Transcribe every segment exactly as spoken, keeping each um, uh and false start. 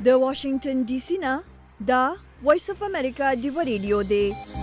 د واشنگټن ډي سي نه دا وایس اف امریکا ډیو ریډیو دی.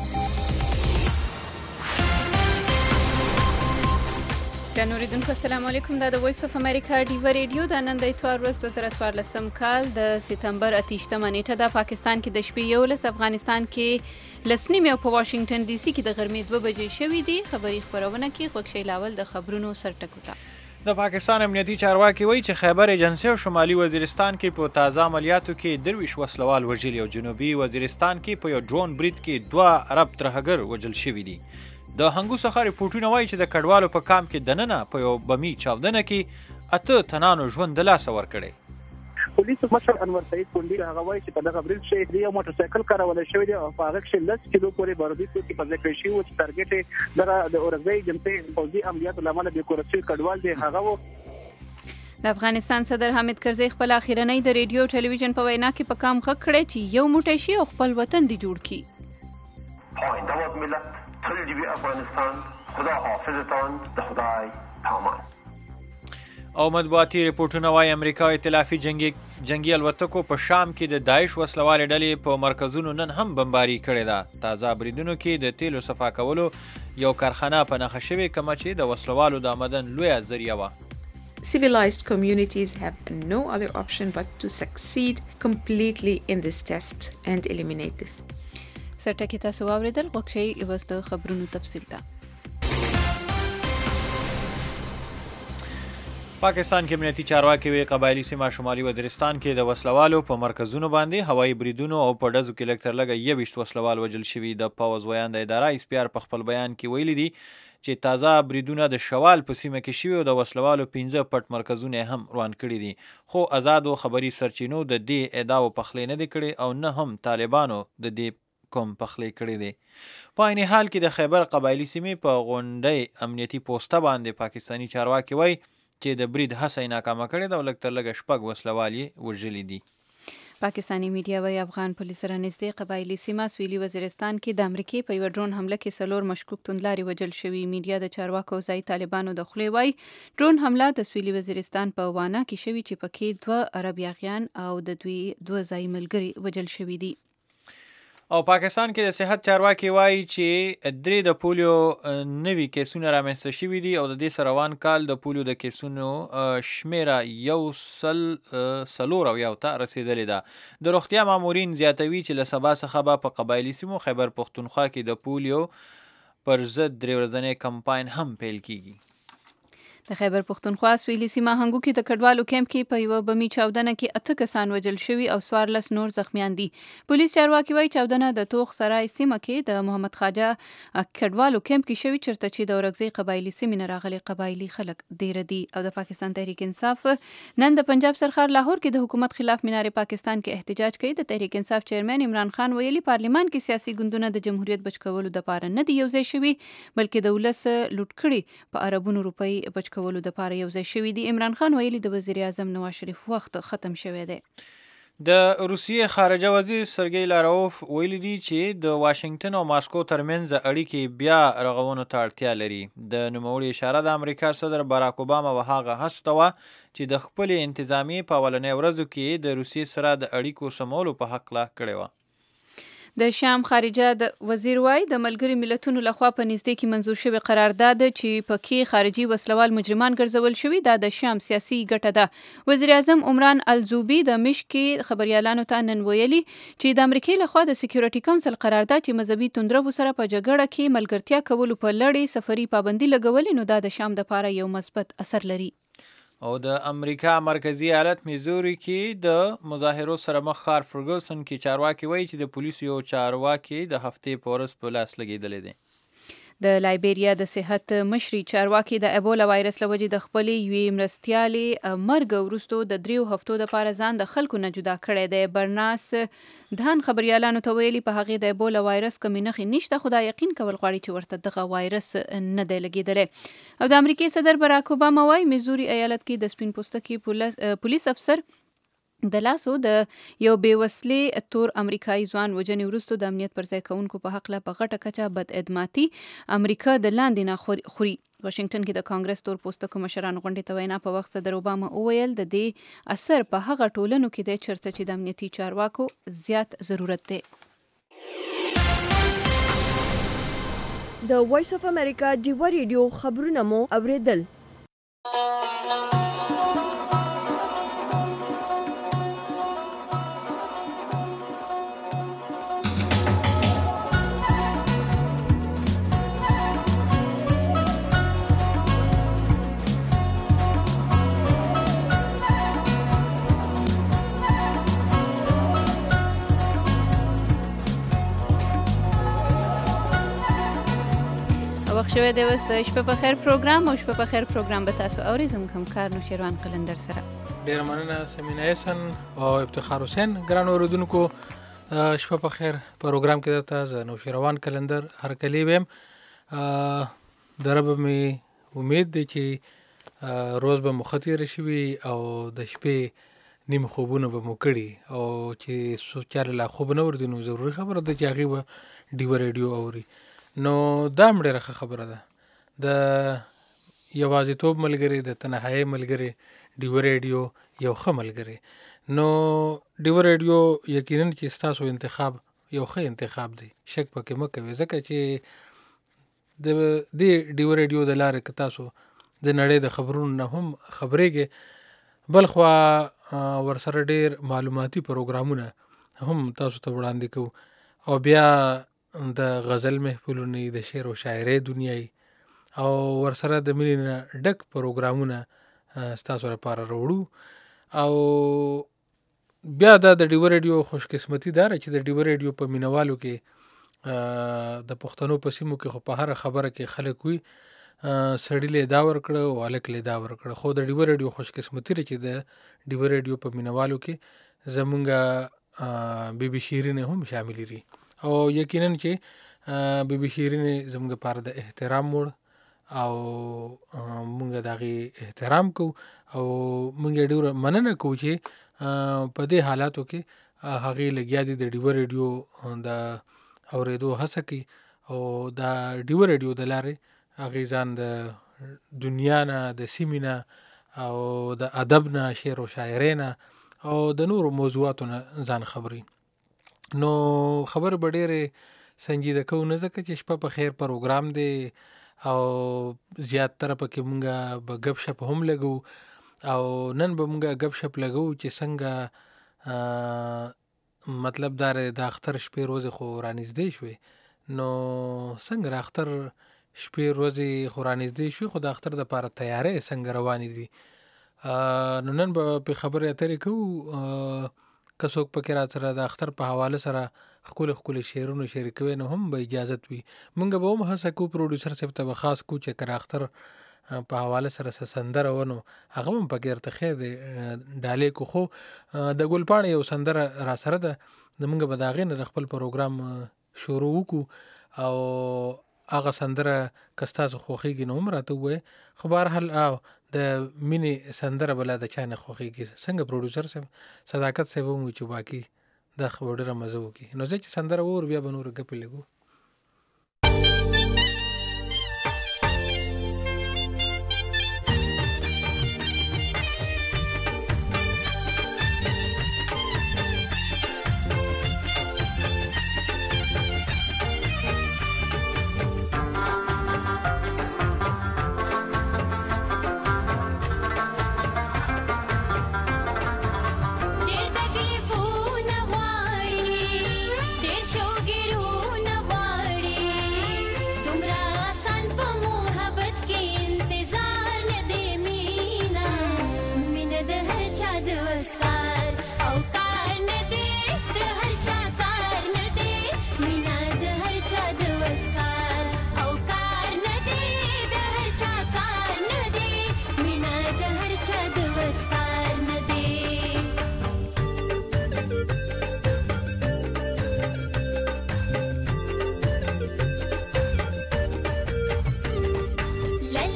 جنوریدونکو السلام علیکم. دا د وایس اف امریکا ډیو ریډیو د نن د اتوار ورځ دوه زره څوارلسم کال د سپتمبر اتهشتمه نیټه ده. پاکستان کې د شپې یولس، افغانستان کې لس نیمې او په واشنگټن ډي سي کې د غرمې دوه بجې شوي دي. خبري خپرونه کې خوښ شی لاول د خبرونو سرټکو ته. د پاکستان امنیتي چارواکي وایي چې خیبر ایجنسي او شمالي وزیرستان کې په تازه عملیاتو کې درویشت وسلوال وژلي او جنوبي وزیرستان کې په یو ډرون برید کې دوه عرب ترهګر وژل شوي دي. د هنګو څخه ریپورټونه وایي چې د کډوالو په کام کې دننه په یو بمي چاودنه کې اته تنانو ژوند د لاسه ورکړی. پولیسو مشر انور سعید کونډي هغه وایي چې په دغه برید شهید دی او موټر سایکل کارول شوی دی او په هغه کې لس کیلو پورې بارودي توکي په ځای کړی شوي چې ټارګټ یې دغه د اورګزۍ جنتي پوځي عملیاتو له امله بې کوره شوي کډوال دی. هغه و د افغانستان صدر حامد کرزي خپل اخیرنۍ د ریډیو ټلویزیون په وینا کې په کام غږ کړی چې یو موټی شي او خپل وطن دی جوړ کړي. پاینده باد ملت تل دې وي افغانستان، خدا حافظتان، د خدای پامان. او مطبوعاتي ریپورټونه وایي امریکا ائتلافي جنگي جنگي الوتکو په شام کې د داعش وسلوالې ډلې په مرکزونو نن هم بمباري کړې ده. تازه بریدونو کې د تیلو صفا کولو یو کارخانه په نښه شوې کومه چې د وسلوالو د آمدن لویه ذریعه وه. Civilized communities have no other option but to succeed completely in this test and eliminate this. سرټکي تاسو واوریدل. غوښ شئ اوس د خبرونو تفصیل ته. پاکستان کې امنیتي چارواکي وی قبایلی سیمه شمالي وزیرستان کې د وسلوالو په مرکزونو باندې هوایي بریدونو او په ډزو کې لږ تر لږه یوویشت وسلوال وژل شوي. د پوځ ویان د اداره اسپیار په خپل بیان کې ویلي دي چې تازه بریدونه د شوال په سیمه کې شوي او د وسلوالو پنځه پټ مرکزونه هم روان کړي دي. خو آزادو خبري سرچینو د دې ادعاو پخلی نه دي کړي او نه هم طالبانو د دې کوم پخلی کړی دی. په عین حال کې د خیبر قبایلی سیمې په غونډۍ امنیتي پوسټه باندې پاکستاني چارواکي وایي چې د برید هڅه یې ناکامه کړې ده او لږ تر لږه شپږ وسلوال یې وژلي دي. پاکستاني میډیا وایي افغان پولیس سره نږدې قبایلي سیمه سویلي وزیرستان کې د امریکې په یوه ډرون حمله کې څلور مشکوک توندلارې وژل شوي. میډیا د چارواکو ځایي طالبانو د خولې وایي ډرون حمله د سویلي وزیرستان په وانا کې شوي چې پکې دوه عرب یاغیان او د دوی دوه ځایي ملګري وژل شوي دي. او پاکستان کې د صحت چارواکي وایي چې درې د پولیو نوي کیسونه رامنځته شوي دي او د دې سره روان کال د پولیو د کیسونو شمیره یو سل څلور اویا ته رسیدلې ده. د روغتیا مامورین زیاتوي چې له سبا څخه به په قبایلي سیمو خیبر پښتونخوا کې د پولیو پر ضد درې ورځنی کمپاین هم پیل کیږي. د خیبر پښتونخوا سویلي سیمه هنګو کې د کډوالو کیمپ کې په یوه بمي چاودنه کې اته کسان وژل شوي او څوارلس نور زخمیان دي. پولیس چارواکي وایي چاودنه د توغ سرای سیمه کې د محمد خواجه کډوالو کیمپ کې شوي چېرته چې د اورګزۍ قبایلي سیمې نه راغلي قبایلي خلک ډېره دي. او د پاکستان تحریک انصاف نن د پنجاب سرخار لاهور کې د حکومت خلاف مینارې پاکستان کې احتجاج کوي. د تحریک انصاف چیرمن عمران خان ویلي پارلیمان کې سیاسي ګوندونه د جمهوریت بچ کولو دپاره نه دي یوځای شوي بلکې د ولس لوټ کړي په اربونو روپۍ بچ کولو دپاره یو شوی دی. عمران خان ویلي د وزیر اعظم نواز شریف وخت ختم شوی دی. د روسیې خارجه وزیر سرګی لاروف ویلي دی چې د واشنگټن او ماسکو ترمنځ اړیکې بیا رغونو ته اړتیا لري. د نوموړي اشاره د امریکا صدر باراک اوباما و هغه هڅو ته وه چې د خپلې انتظامیې په اولنیو ورځو کې د روسیې سره د اړیکو سمولو په هکله کړې وه. د شام خارجه د وزیر وای د ملګری ملتونو لخوا په نږدې کې منظور شوی قرارداد چې پکې خارجي وسلوال مجرمان ګرځول شوي دا د شام سیاسي ګټه ده. وزیر اعظم عمران الزوبي د مشق کې خبريالانو ته نن ویلي چې د امریکای لخوا د سکیورټي کونسل قرارداد چې مذهبي توندرو سره په جګړه کې ملګرتیا کولو په لړۍ سفري پابندي لګولې نو دا د شام لپاره یو مثبت اثر لري. او د امریکا مرکزی ایالت میزوري کې د مظاهرو سره مخ ښار فرګوسن کې چارواکي وایي چې د پولیسو یو چارواکي د هفتې په ورځ په لاس لګېدلی دی. د لایبیریا د صحت مشري چارواکي د ایبولا وایرس له وجې د خپلې یوې مرستیالې مرګ وروستو د دریو هفتو دپاره ځان د خلکو نه جدا کړی دی. برناس دهان خبریالانو ته ویلي په هغې د ایبولا وایرس کمې نښې نشته خو دا یقین کول غواړي چې ورته دغه وایرس نه دی لګېدلی. او د امریکې صدر باراک اوباما وایي میزوري ایالت کې د سپین پوستکي پولیس افسر د لاسو د یو بېوسلې تور امریکایي ځوان وجنې وروسته د امنیت پر ځای کوونکو په حق له په غټه کچه بد اعتمادي امریکا د لاندې نه خوري. واشنگټن کې د کانګرس تور پوستکو مشرانو غونډې ته وینا په وخت صدر اوباما وویل د دې اثر په هغه ټولنو کې دی چیرته چې د امنیتي چارواکو زیات ضرورت دی. د وایس اف امریکا ډیوا ریډیو خبرونه مو اوریدل. وخت شوی دی اوس د شپه په خیر پروګرام او شپه په خیر پروګرام به تاسو اورئ زموږ همکار نوشیروان قلندر سره. ډېره مننه سمینا احسن او افتخار حسین. ګرانو اورېدونکو شپه په خیر پروګرام کې درته زه نوشیروان قلندر هرکلی ویم. د رب مې امید دی چې روز به مو ښه تېره شوي او د شپې نیم خوبونه به مو کړي او چې چاله لا خوب نه ورځي نو ضروري خبره ده چې هغې به ډیوه ریډیو اوري. نو دا هم ډېره ښه خبره ده. د یوازیتوب ملګري، د تنهایۍ ملګري ډیوه ریډیو یو ښه ملګري. نو ډیوه ریډیو یقینا چې ستاسو انتخاب یو ښه انتخاب دی، شک پکې مه کوئ، ځکه چې د دې ډیوه ریډیو د لارې که تاسو د نړۍ د خبرونو نه هم خبرېږئ، بل خوا ورسره ډېر معلوماتي پروګرامونه هم تاسو ته وړاندې کوو او بیا د غزل محفلونه، د شعر او شاعرۍ دنیاي او ورسره د مینې نه ډک پروګرامونه ستاسو لپاره راوړو. او بیا دا د ډیوه ریډیو خوش قسمتي دا ده چې د ډیوه ریډیو په مینوالو کې د پښتنو په سیمو کې خو په هره خبره کې خلک وي سړي له دا ورکړه او هلک له دا ورکړه، خو د ډیوه ریډیو خوش قسمتي ده چې د ډیوه ریډیو په مینوالو کې زمونږ بی بی شیرین هم شامل دي او یقینا چې بی بی شیرین زموږ لپاره د احترام وړ او مونږ د هغې احترام کوو او مونږ یې ډېره مننه کوو چې په دې حالاتو کې هغې لګیا دي د ډیوه ریډیو د اورېدو هڅه کوي او دا ډیوه ریډیو د لارې هغې ځان د دنیا نه، د سیمې نه او د ادب نه، شعر او شاعرۍ نه او د نورو موضوعاتو نه ځان خبري. نو خبر به ډېرې سنجیده کوو نه، ځکه چې شپه په خیر پروګرام دی او زیاتره پکې مونږ به ګپ شپ هم لګو او نن به مونږ ګپ شپ لګو چې څنګه مطلب دا د اختر شپې ورځې خو رانږدې شوې، نو څنګه د اختر شپې ورځې خو رانږدې شوې خو د اختر دپاره تیارۍ څنګه روانې دي. نو نن به پې خبرې اترې کوو. که څوک پکې را سره د اختر په حواله سره ښکلي ښکلي شعرونه شریکوي نو هم به اجازت وي. مونږ به هم هڅه کوو پروډیوسر صاحب ته به خاص کوو چې که اختر په حواله سره څه سندره و نو هغه هم پکې درته خیر دی ډالۍ کو. خو د ګلپاڼې یو سندره را سره ده، مونږ به د هغې نه د خپل پروګرام شروع وکړو او هغه سندره که ستاسو خوښېږي نو هم راته ووایئ. خو بهرحال او د مینې سندره به لا د چا نه خوښېږي. څنګه پروډیوسر صاحب صداقت صاحب هم وي چې باقي دا خو ډېره مزه وکړي. نو زه چې سندره وور بیا به نورې ګپې لګو.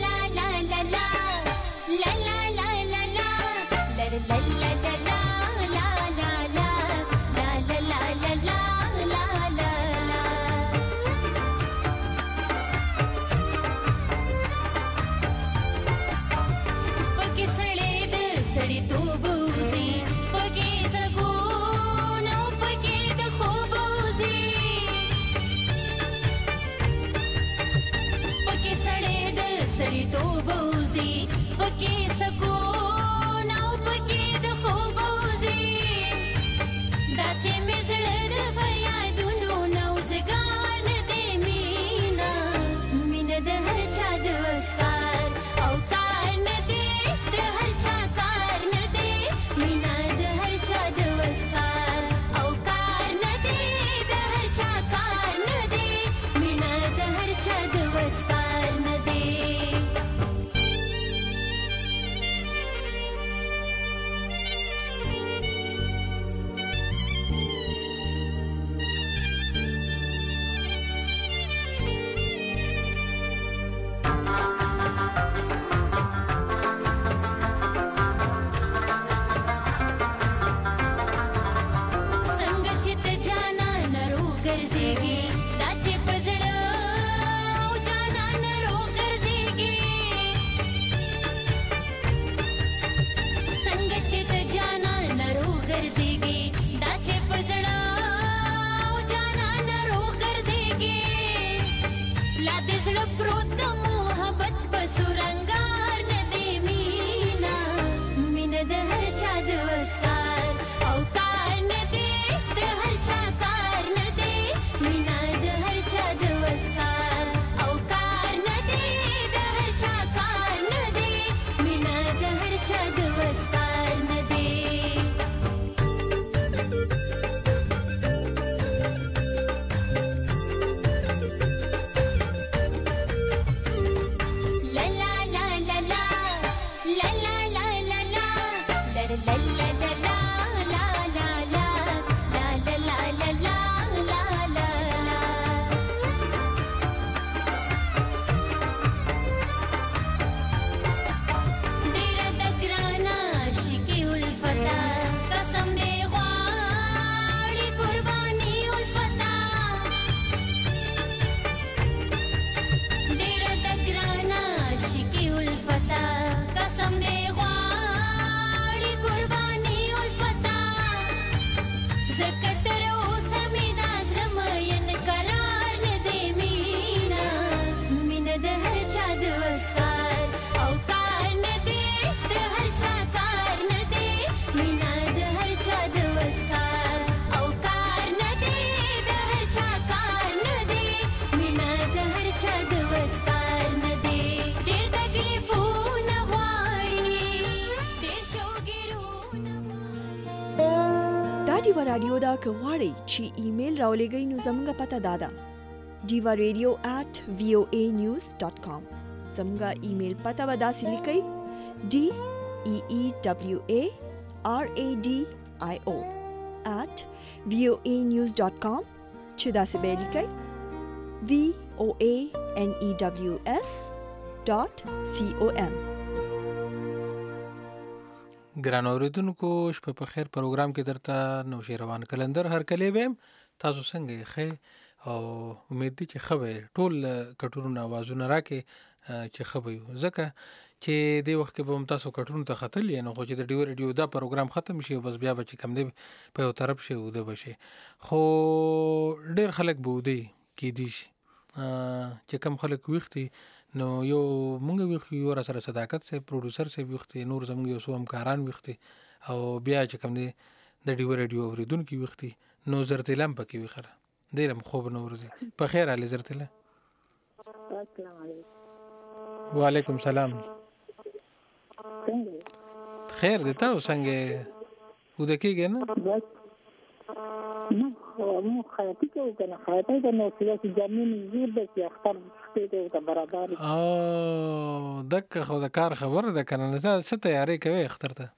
la la la la la la la la la ډیوا رادیو دا کواړی چې ایمیل راولېږئ نو زموږه پته دادا diva radio at voa news dot com. زموږه ایمیل پته و داسې لیکئ d e e w a r a d i o at voa news dot com چې داسې به لیکئ v o a n e w s dot com. ګران اوریدونکو شپه په خیر پروګرام کې درته نوشیروان کلندر هر کلی ویم تاسو څنګه ښه او امید دي چې ښه وي ټول کټورونه आवाजونه راکې چې ښه وي ځکه چې د وخت کې به هم تاسو کټورونه ته خطر لینو خو چې د ډیو ریډیو دا پروګرام ختم شي بس بیا به چې کم دی په یو طرف شي او د بشي خو ډیر خلک بودي کې دي چې کم خلک وختي نو یو مونږ ویخو یو را سره صداقت سه پروډوسر سه ویختي نور زموږ یو سو همکاران ویختي او بیا چې کوم دی د ډیو ریډیو اوریدونکو ویختي نو زرتلم پکې ویخره دیرم خوب نو ورځي په خیر علي زرتله السلام علیکم وعلیکم السلام خیر دی تاسو څنګه ودکیږي نه نو مو خیاطی کوو کنه خیاطی کنه چې زمين زیر د اختر ته ته برابر او دک خو د کار خبره ده کنه زه څه تیاری کوي اختر ته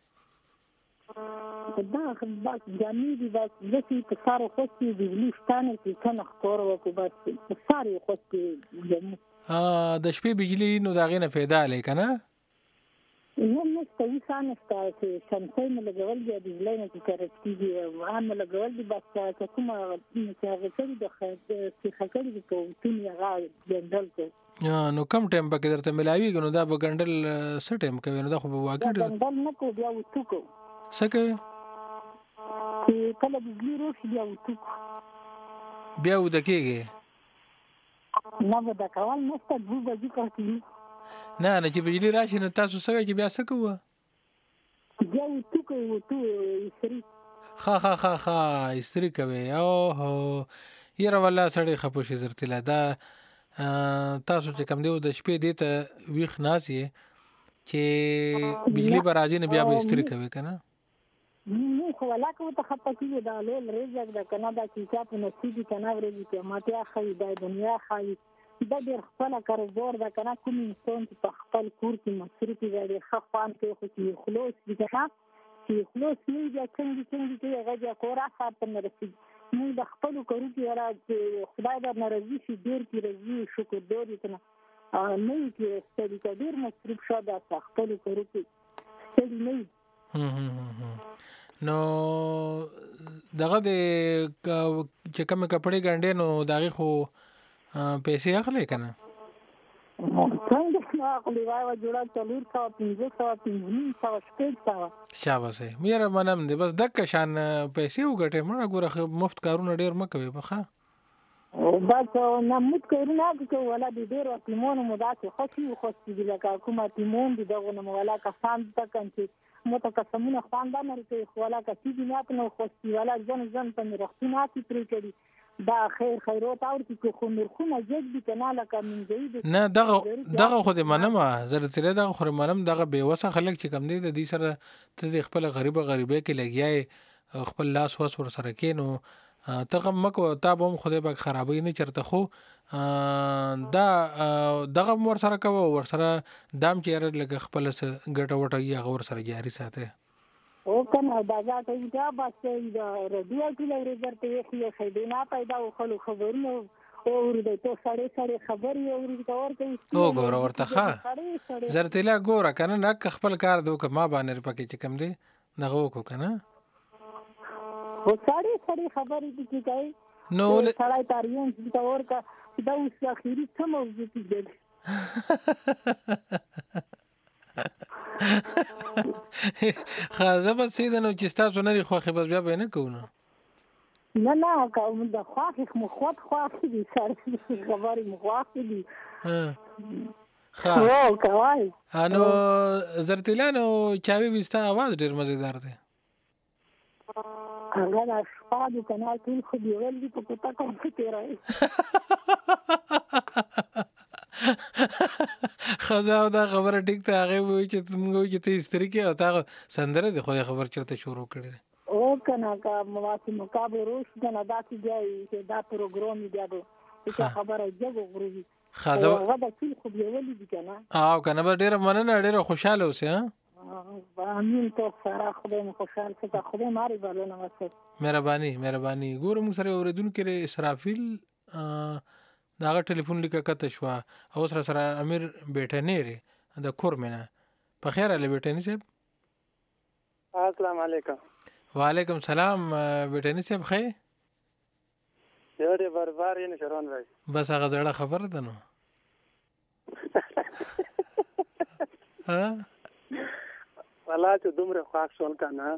دا بس زمين دي بس ځکه په سارو خوستي د ویلستانه کې کنه خور وکړو بس په سارو خوستي زمين ا د شپې بجلی نو دا غینه پیدا لې کنه نو نو ستاسو سانستا چې شمسي مې لګول دي د ځلینه کې کارکتي هم لګول دي بس چې کومه چې هغه څه د خې خې د کوم دنیا غا جنډل کې نو کم ټایم پکې درته ملاویږي نو دا به ګنډل څه ټایم کوي نو دا خو به واقع ډېر ګنډل نه کوو بیا وتو کوو څه کوي چې کله بجلي راشي بیا وتو کوو بیا وده کېږي نه وده کول نشته دوه بجې کار کوي نه نه چې بجلي راشي نو تاسو څه کوئ چې بیا څه کوو بیا وتو کوو وتو استري ښه ښه ښه ښه استري کوي اوهو یاره والله سړی خفه شي زرتله دا تاسو چې کوم دی د شپې دې ته ویښ ناست یې چې بجلي به راځي نه بیا به استري کوي که نه نو خو ولاکه ورته خفه کېږي دا لوی رزق ده که نه دا چې چا په نصیب وي که نه ورځي قیامتیا ښایي دا دنیا ښایي دا ډېر خپله کاروبار ده که نه کوم انسان چې په خپل کور کې مصروف وي دا ډېر ښه خوند کوي خو چې خلاص وي که نه چې خلاص نه وي بیا څنګه څنګه کوي هغه بیا کور اخر ته نه رسېږي موږ د خپلو کارو کې یاره چې خدای درنه راضي شي ډېر کې راضي شکردار یې که نه نه وي چې ستړي که ډېر مصروف شه دا په خپلو کارو کې ستړي نه وي نو دغه د چې کومې کپړې ګنډې نو د هغې خو پیسې اخلې که نه څنګه نه اخلي وایه جوړه څلور سوه پنځه سوه پنځه نیم سوه شپږ سوه شاباس میره منم دی بس دکه شان پیسې وګټې مړه ګوره مفت کارونه ډېر مه کوې په ښه بس نه مفت کارونه نه کوو ولا د ډېرو حکیمانو مو داسې خوښي وخوښتي دي لکه کوم حکیمان دي دغو نه مو ولا کسان ته کم چې مو ته قسمونه خواندانه کوي خو ولا کسي دي نه نه خوښتي ولا ځن ځن په مې رختونه هسې پرې کړي دا خیر خیرات اورتي که خو نرخونه جګ دي که نه لکه منځوي نه دغه دغه خو دې منم زه درته دغه خو منم دغه بېوسه خلک چې کوم دی د دې سره ته د خپله غریبه غریبۍ کې لګیا یې خپل لاس واس ورسره کې نو ته غم مه کوه تا به هم خدای پاک خرابوي نه چېرته خو دا دغه هم ورسره کوه ورسره دا هم چې یاره لږه خپله څه ګټه وټه وي هغه ورسره جاري ساتئ او کنه دا ګټه وي دا بس دا رادیو کې اورېدل ته یې خېدې نه پیدا وخلو خبرونه اورېدل ته سړی سړی خبرې اورېدل ته ورته او ګوره ورته ښه زرتیلا ګوره که نه نه خپل کار دی وکړه ما باندې پکې چې کوم دی دغه وکړو که نه خو سړی سړی خبرې دي چې کوي نو سړی تاریون چې ته ورکړه دا اوس اخري څه موضوع کېږي خازه بس سیده نو چې ستاسو نری خوښې بس بیا به نه کوو نو نه نه کوم د خوښې مو خود خوښې دي سره خبرې مو خوښې دي ښه او کوای نو زرتیلا نو چاوي وي ستا اواز ډېر مزېدار دی هغه د شپه د کنال ټول خو دیول دي په کوټه کوم څه تېروي ښځه او دا خبره ټیک ته هغې ووایي چې موږ وایو چې ته استري کړې او تا سندره د خدای خبر چېرته شروع کړې دی او که نه که مواسې مقابل روش که نه داسې بیا چې دا پروګرام وي بیا به هېچا خبره جګ وغورځي هغه به ټول خو بیولي دي که نه او که نه به ډېره مننه ډېره خوشحاله اوسې ها امین تو سره خدای مو خوشحال کړه خدای ماري بالونه وسه مهرباني مهرباني ګوره موږ سره اورېدونکي دی اسرافیل د هغه ټلیفون لیکه کته شوه او سره سره امیر بیټنی دی د کورمې نه په خیر هلې بیټني صاحب السلام علیکم وعلیکم سلام بیټني صاحب ښه یو دی بربار یې نه شرون راځي بس هغه زړه خبره ده نو ها والله چې دومره خوښ شول که نه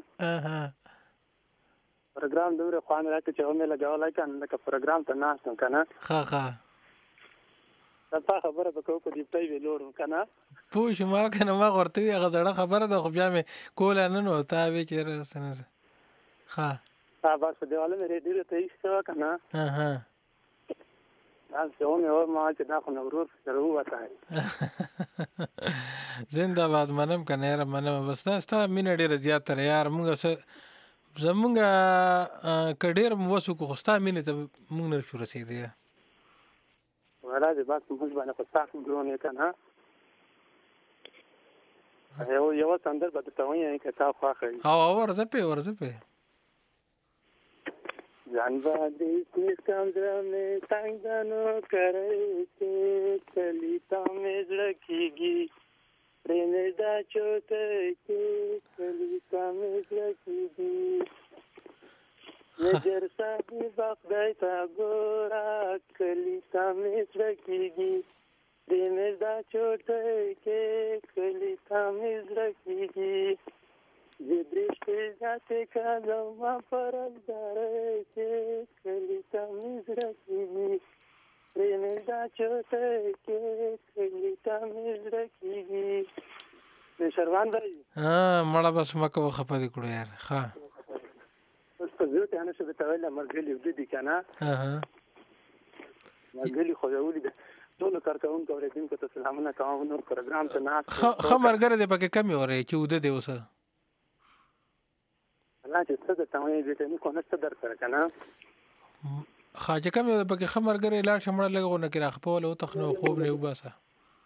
پروګرام دومره خوند راکړه چې ومې لګولی که نه لکه پروګرام ته ناست یم که نه ښه ښه تا خبره به کوو په ډیپټۍ وې لوړ وم که نه پوه شوم که نه ما ورته وي هغه زړه خبره ده خو بیا مې کوله نه نو تا وې چې څه نه ښه بس په دیواله مې ډېره ته ایسته وه که نه داسې ومې وما چې دا خو نه ورور سره ووته زنده باد منم که نه یاره منم بس دا ستا مینه ډېره زیاته ده یار مونږ څه زمونږ که ډېر مو وس وکړو خو ستا مینې ته مونږ نه شو رسېدی ولا دې بس موږ باندې خو سخت ګرون یې که نه یو یوه سندر به درته وایي که تا خوښه وي او ورځه پې ورځه پې ځان باندې سیستم زړه مې تنګ ده نو کری چې کلي ته مې زړه کېږي پرې مې دا چوکی چې کلي ته مې زړه کېږي نجر صاحب خدای ته ګوره کلي ته مې زړه کېږي پرېمې دا چوټۍ کې کلي ته مې زړه کېږي زه درې شپې زیاتې کړم ما په رازدارۍ کې کلي ته مې زړه کېږي پرېمې دا چوټۍ کې کلي ته مې زړه کېږي شروان دی مړه بس مکه وخپه دې کړو یار ښه اوس په زړه ته نه شو ته ویل مرګلي ودی کنه مرګلي خو یو دي ټول کارکونکو اوریدونکو ته سلامونه کوم نور پروګرام ته نه خ مرګره دې پکې کمی اوري چې وده دې اوسه الله چې څه د تمه دې ته نه کو نه څه در سره کنه خاجه کمی پکې خ مرګره لاړ شمړه لګو نه کړه خپل او تخنو خوب نه وباسه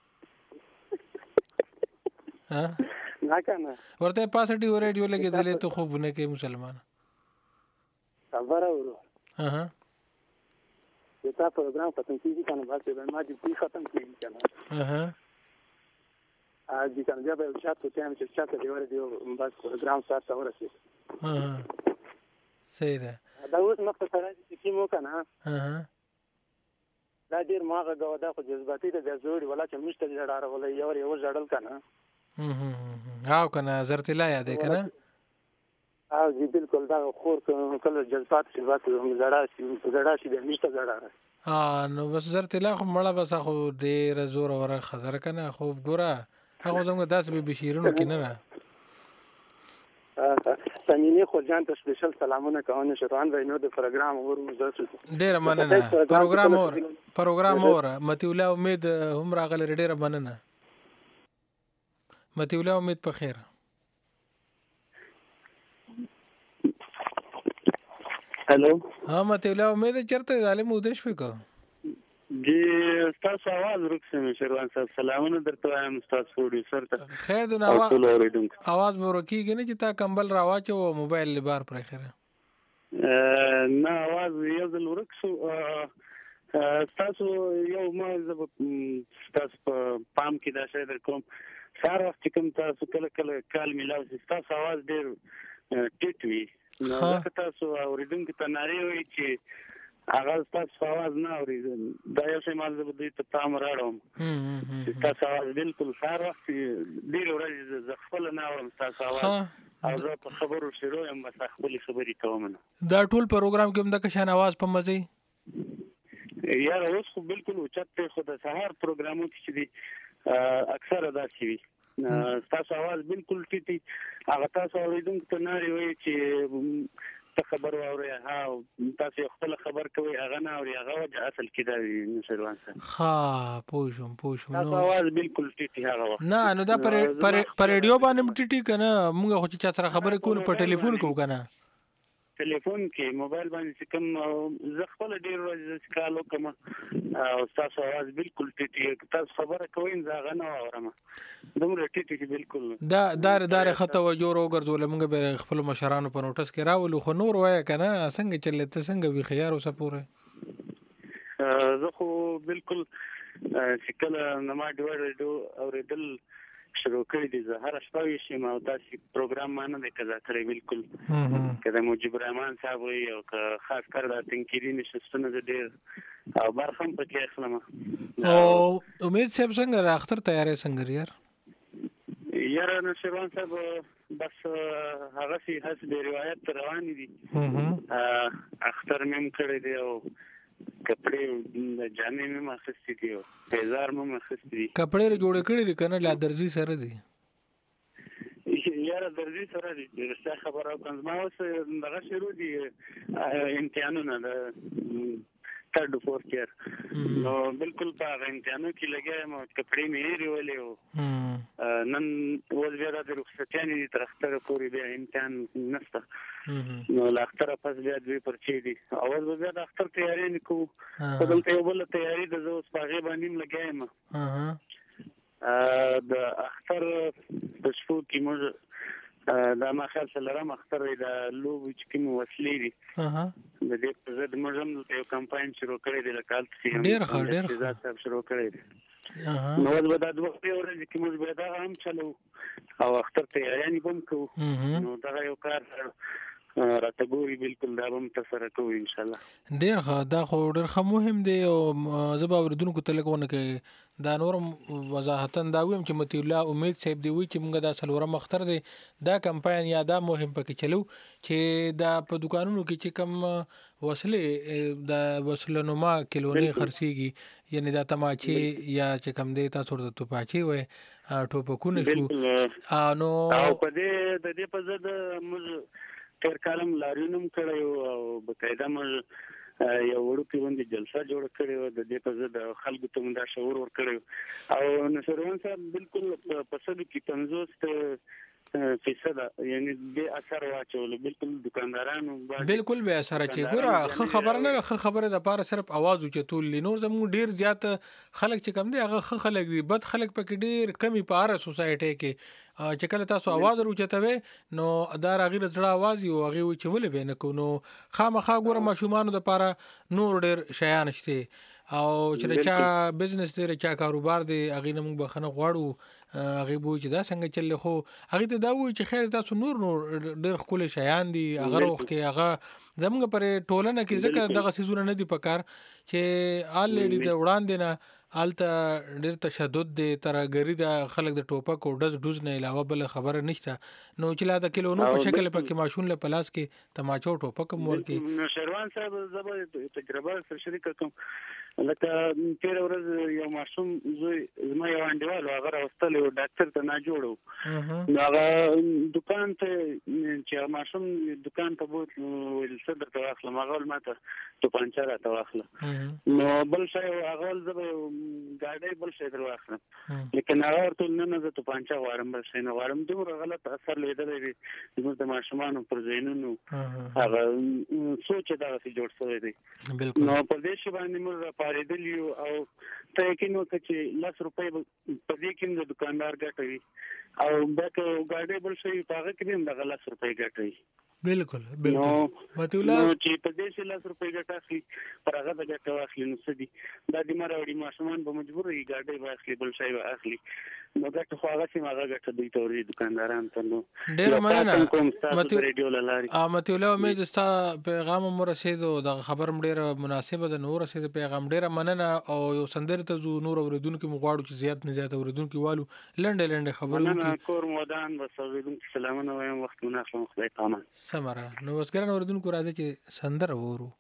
ها نه کنه ورته پاسټي و ریډیو لګیدلې ته خوبونه کې مسلمان خبره ورو ها دا پروګرام ختم کیږي کنه بس به ما دې ختم کیږي کنه ها ا دې کنه بیا به چات ته هم چې چات دی ور دی بس پروګرام سره ورسي ها صحیح ده دا اوس مخ ته سره چې کیمو کنه ها دا ډیر ماغه غوډه خو جذباتي ته جوړي ولا چې مشته جوړاره ولا یو یو جوړل کنه هاو کنه زرتلا یادې کنه او دې بالکل دا خور کله جذبات شوات زړه شي زړه شي د مشته زړه ها نو بس زرتلا خو مړه بس خو ډیر زور اور خزر کنه خو ګوره هغه زموږ داس به بشیرونو کې نه سمینه خو ځان ته سپیشل سلامونه کوم شروان وینو د پروګرام ورو ډیر مننه پروګرام اور پروګرام اور متي الله امید هم راغله ډیر مننه متي الله امید په خیر هلو ها متي الله امید چرته ظالم ودش فکو جی تاسو आवाज ورکسم شروان صاحب سلامونه درته وایم تاسو پروډوسر ته خیر د نواز आवाज مو ورکیږي نه چې تا کمبل راواچو موبایل لبار پر خیره نه आवाज یو ځل ورکسو تاسو یو ما تاسو پام کې دا شی در کوم سار وخت کوم تاسو کله کله کال ملاو تاسو आवाज ډیر ټیټ وي نو تاسو اوریدونکو ته ناری وي چې هغه تاسو आवाज نه اوري دا یو څه مال دې ته پام راړم چې تاسو आवाज بالکل سار وخت ډیر ورځ ز خپل نه اورم تاسو आवाज او زه په خبرو شروع یم بس خپل خبرې کوم دا ټول پروګرام کې هم د کشان आवाज په مزه یار اوس خو بالکل اوچت خو د سهار پروګرامو کې دي اکثر ادا شي تاسو आवाज بالکل ټیټي هغه تاسو اوریدونکو ته ناری وي چې خبر اوري ها تاسو خپل خبر کوي هغه نه اوري هغه وجه اصل کې دا نشروان صاحب ها پوښوم پوښوم نو تاسو आवाज بالکل ټیټي هغه وخت نه نو دا پر پر ریډیو باندې ټیټي کنه موږ خو چې سره خبرې کوو په ټلیفون کوو کنه ټلیفون کې موبایل باندې کوم زه خپل ډیر ورځې کالو کوم او تاسو आवाज بالکل ټیټي تاسو خبره کوئ زه غنه اورم دومره ټیټي بالکل دا دار دار خطه و جوړ وګرځول موږ به خپل مشرانو په نوټس کې راولو خو نور وای کنه څنګه چلته څنګه وی خيار اوسه پوره زه خو بالکل شکل نما ډیوډ اوریدل شروع کړی دي زه هر شپه وی شم او تاسو پروګرام باندې د کذا کړی بالکل کله مجيب الرحمن صاحب وی او خاص کر د تنکیری نشستونه ډېر او برخم پکې اخلم او امید صاحب څنګه اختر تیارې څنګه یار یار نشروان صاحب بس هغه سي هڅ د روایت روان دي اختر مم کړی دی او کپڑے جامې مې مخستې دي او بازار مې مخستې دي کپڑے جوړ کړی دي کنه لا درزي سره دي یاره درزي سره دي رښتیا خبره کوم ما اوس دغه شروع دي امتحانونه د थर्ड फोर्थ ईयर نو بالکل په امتحانو کې لګیا مو کپڑے مې ریولې او نن ول بیا د رخصتیانې تر اختر پورې بیا امتحان نشته نو لاختر پس بیا دوی پرچې دي اول بیا د اختر تیاری نکو په دلته یو بل تیاری د زو سپاغه باندې لګایم ا د اختر د شپو کې موږ دا ما خیال سره مختر د لوب چې کوم وسلې دي د دې په ضد موږ هم یو کمپاین شروع کړی دی لکه تاسو ډیر ښه ډیر ښه شروع کړی دی نو د ودا دوه ورځې کې موږ به دا هم چلو او اختر تیاری هم کوو نو دا یو کار راته ګوري بالکل دا به متسره کوو ان شاء الله. ډیر ښه، دا خو ډیر ښه مهم دی او زه به اورېدونکو ته لږ ونه کوي دا نورم وضاحتا دا ویم چې مطیع الله امید صاحب دی وی چې موږ دا څلورم اختر دی دا کمپاین یا دا مهم پکې چلو چې دا په دکانونو کې چې کم وسلې د وسلنما کلونی خرڅيږي یعنی دا تماچې یا چې کم دی تاسو ورته توپاچې وای ټوپکونه شو نو او په دې د دې په ضد موږ تیر کالم لاریونم کړو او بقاعده موږ یو وړوکی باندې جلسه جوړ کړو د دې په ضد خلکو ته دا شعور ور کړو او نصروان صاحب بالکل په صد کې پنځوس فیصد یعنی به اثر واچول بالکل دکاندارانو بالکل به اثر چي ګوره خه خبر نه خه خبره د پاره صرف आवाज اوچتول نور زمو ډیر زیات خلک چې کم دي هغه خه خلک دي بد خلک پکې ډیر کمی په اره سوسایټي کې چې کله تاسو आवाज وروچتوي نو دا راغیر زړه आवाज یو هغه و چې ولې به نه کو نو خامخا ګوره ماشومان د پاره نور ډیر شیان شته او چې چا بزنس دی چا کاروبار دی هغه نه موږ بخنه غواړو هغه بو چې دا څنګه چل خو هغه ته دا وایي چې خیر تاسو نور نور ډیر خپل شیان دي هغه روخ کې هغه زموږ پر ټولنه کې ځکه دغه سيزونه نه دي پکار چې الریډي د وړاندې نه الته ډیر تشدد دی ترګری د خلک د ټوپک او ډز ډوز نه علاوه بل خبره نشته نو چې لا د کلونو په شکل پکې ماشون له پلاس کې تماچو ټوپک مور کې شروان صاحب زبر تجربه سره شریک کوم لکه تیر ورځ یو ماشوم زوی زما یو انډیوال هغه راوستل یو ډاکټر ته نه جوړو نو هغه دکان ته چې ماشوم دکان ته بوت ول صدر ته واخله مغول ماته ته پنځه را ته واخله نو بل شی هغه زبر ګاډي بل شي درو اخلم لیکن هغه ورته نه نه ته پنځه وارم بل شي نه وارم دومره غلط اثر لیدلې دي موږ د ماشومان پر زینونو هغه سوچ دا څه جوړ شوی دی نو په دې شی باندې موږ پاریدلی او ته کې نو چې لاس روپۍ په دې کې د دکاندار ګټوي او بک ګاډي بل شي هغه کې هم د لاس روپۍ ګټوي بالکل بالکل مطلب نو چې په دې شي لاس روپۍ ګټه اخلي پر هغه د ګټه واخلي نو سدي د دې مراوړي ماشومان به مجبور وي ګاډي واخلي بل شي واخلي نو ګټه خو هغه سي هغه ګټه دوی توري دکانداران ته نو ډیر مننه مطلب ریډیو لاري امته الله امید ستا پیغام مو رسیدو د خبر ډیر مناسبه د نور رسید پیغام ډیر مننه او یو سندر ته زو نور اوریدونکو مغواړو چې زیات نه زیات اوریدونکو والو لنډه لنډه خبرونه مننه کور مودان بس اوریدونکو سلامونه وایم وختونه اخلم خدای پامان سمره نو وسګرن اوریدونکو راځي چې سندر وورو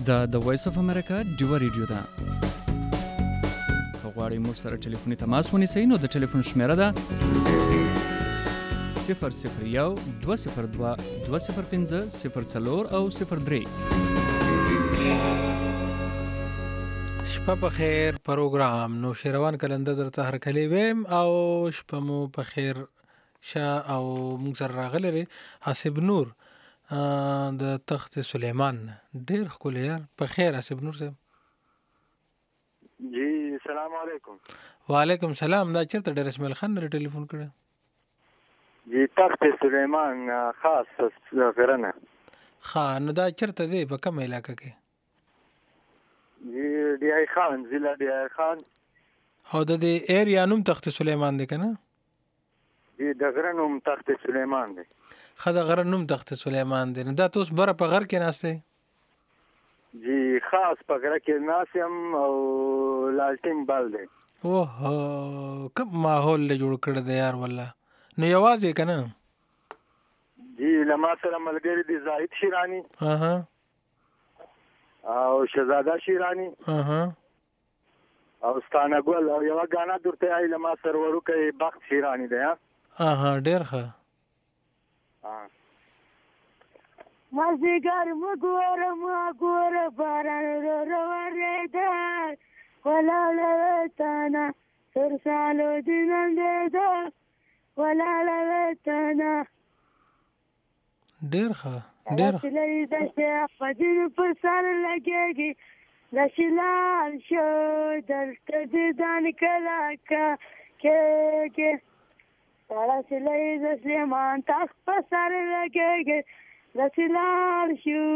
دا د وایس اف امریکا ډیوا ریډیو ده. غواړئ موږ سره ټلیفوني تماس ونیسئ نو د ټلیفون شمیره ده صفر صفر یو دوه صفر دوه دوه صفر پنځه صفر څلور او صفر درې. شپه په خیر پروګرام نوشیروان کلندر درته هرکلی ویم او شپه مو په خیر شه او موږ سره راغلی حسب نور د تخت سلیمان ډیر ښکلی یار په خیر حسب نور صاحب. جی السلام علیکم. وعلیکم سلام. دا چیرته ډیر اسماعیل خان نه ټلیفون کړی؟ جی تخت سلیمان خاص غرنه. ښه نو دا چیرته دی په کومه علاقه کې؟ جی ډی آی خان ضلع ډی آی خان. او د دې ایریا نوم تخت سلیمان دی که نه؟ جی د غره نوم تخت سلیمان دی. ښه د غره نوم تخت سلیمان دی. نو دا ته اوس بره په غر کې ناست دی؟ جی خاص په غره کې ناست یم او لالټین بل دی. اوه کوم ماحول له جوړ کړی دی یار والله. نو یوازې که نه؟ جی له ما سره ملګري دي زاهد شیراني اها او شهزاده شیراني اها او ستانه ګل او یوه ګانا درته وایي له ما سره وړوکی بخت شیراني دی. اها ډېر ښه. مازدیګر مه ګوره مه ګوره باران را ورېده ولاړه وطنه تر سالو دې لنډېده ولاړه وطنه. ډېر ښه ډېر ښه. د شیخ په دین پر سر لګېږي د شلال شو دلته دې ځان کله کېږي سړه سلۍ د سلیمان تخت په سر لګېږي د شلال شو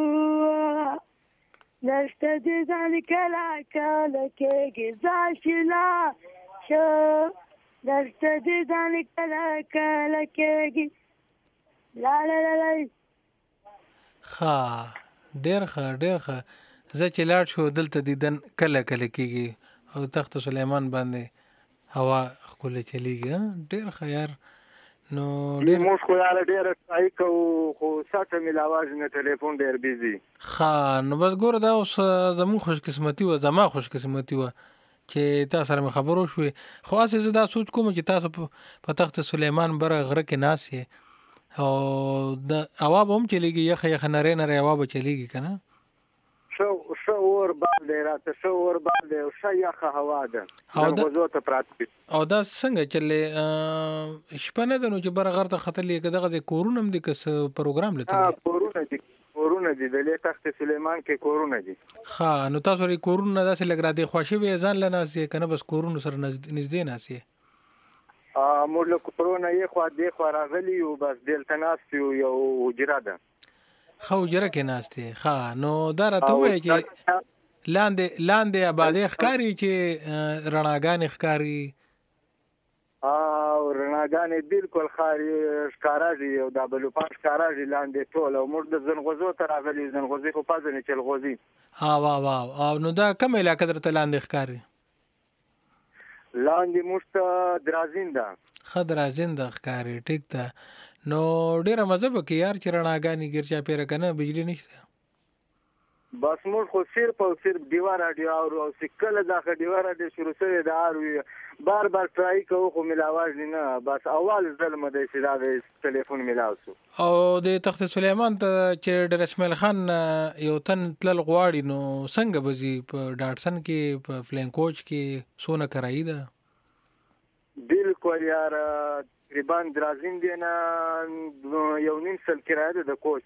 دلته دې ځان کله کله کېږي د شلال شو دلته دې ځان کله کله کېږي لا لا لا لا. ښه ډېر ښه ډېر ښه. زه چې لاړ شو دلته دیدن کله کله کېږي او تخت سلیمان باندې هوا ښکلې چلیږي. ډېر ښه یار. نو ډېر موږ خو یاره ډېره ټرای کوو خو ساته مې له اواز نه ټلیفون ډېر بیزي. ښه نو بس ګوره دا اوس زموږ خوشقسمتي وه زما خوشقسمتي وه چې تا سره مې خبر وشوې. خو هسې زه دا سوچ کوم چې تاسو په تخت سلیمان بره غره کې ناست یې او د هوا به هم چلیږي یخه یخه نری نری هوا به چلیږي که نه؟ ښه ښه اور بال دی راته ښه اور بال دی او ښه یخه هوا ده زنغوزو ته پراته دي. او دا څنګه چلې شپه نه ده نو چې بره غر ته ختلې که دغه ځای کورونه هم دي که څه پروګرام لته؟ کورونه دي کورونه دي د لې تخت سلیمان کې کورونه دي. ښه نو تاسو ورې کورونه داسې لږ را دې خوا شوي ځان له ناست یې که نه بس کورونو سره نږدې ناست یې؟ موږ له کورونه یې خوا دې خوا راغلي یو بس دلته ناست یو یو حجره ده. ښه حجره کې ناست یې. ښه نو دا راته ووایه چې لاندې لاندې آبادۍ ښکاري چې رڼاګانې ښکاري؟ او رڼاګانې بالکل ښکاره دي او دا بلوپان ښکاره دي لاندې ټول او موږ د زنغوزو ته راغلي زنغوزي خو پزه نه چلغوزي. وا وا او نو دا کومه علاقه درته لاندې ښکاري؟ لاندې موږ ته درازین ده. ښه درازین ده ښکاري ټیک ده. نو ډېره مزه به کې یار چې رڼاګانې ګیر چاپېره که نه بجلي نشته؟ بس موږ خو صرف او صرف ډیوه راډیو اورو او چې کله دا ښه ډیوه راډیو شروع شوې ده اورو بار بار ټرای کوو خو ملاواز دی نه بس اول ځل مو دی چې دا د ټلیفون ملاو شو. او د تخت سلیمان ته چې ډېر اسماعیل خان یو تن تلل غواړي نو څنګه به ځي؟ په ډاټسن کې په پلین کوچ کې څونه کرایي ده؟ بالکل یار تقریبا درازین دی نه یو نیم سل کرایه ده د کوچ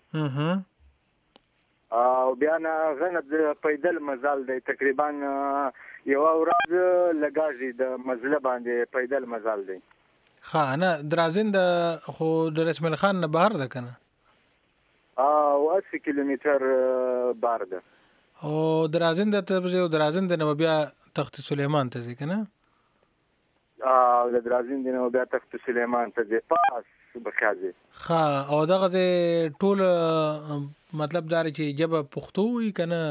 او بیا نه غنه د پیدل مزل دی تقریبا یوه ورځ لګاږي د مزله باندې پیدل مزل دی. ښه نه درازین د خو د اسماعیل خان نه بهر ده که نه؟ او اسی کیلومتر بار ده. او درازین د ته او درازین د نه بیا تخت سلیمان ته ځي که نه؟ او د درازین د نه بیا تخت سلیمان ته ځي پاس بخیازي. ښه او دغه د ټول مطلب دا چې ژبه پښتو وي که نه؟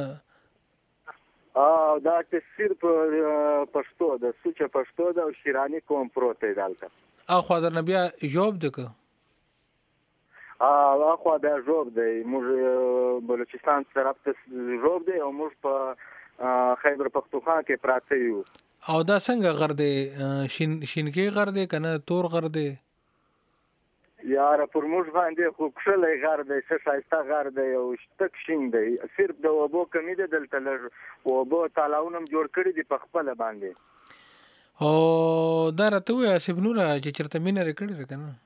او دا چې صرف پښتو ده سوچه پښتو ده او شیراني کوم پروت دی دلته. اخوا درنه بیا ژوب ده که؟ ا خو بیا جوړ دی موږ بلوچستان طرف ته جوړ دی او موږ په خیبر پختونخوا کې پراته یو. او دا څنګه غر دی شین شینکی غر دی کنه تور غر دی؟ یاره پر موږ باندې خو کښلی غر دی څه ښایسته غر دی او تک شین دی صرف د اوبو کمی ده دلته لږ اوبو تالاونه هم جوړ کړي دي په خپله باندې. او دا راته ووایه آصف نوره چې چېرته مینه رې کړې ده که نه؟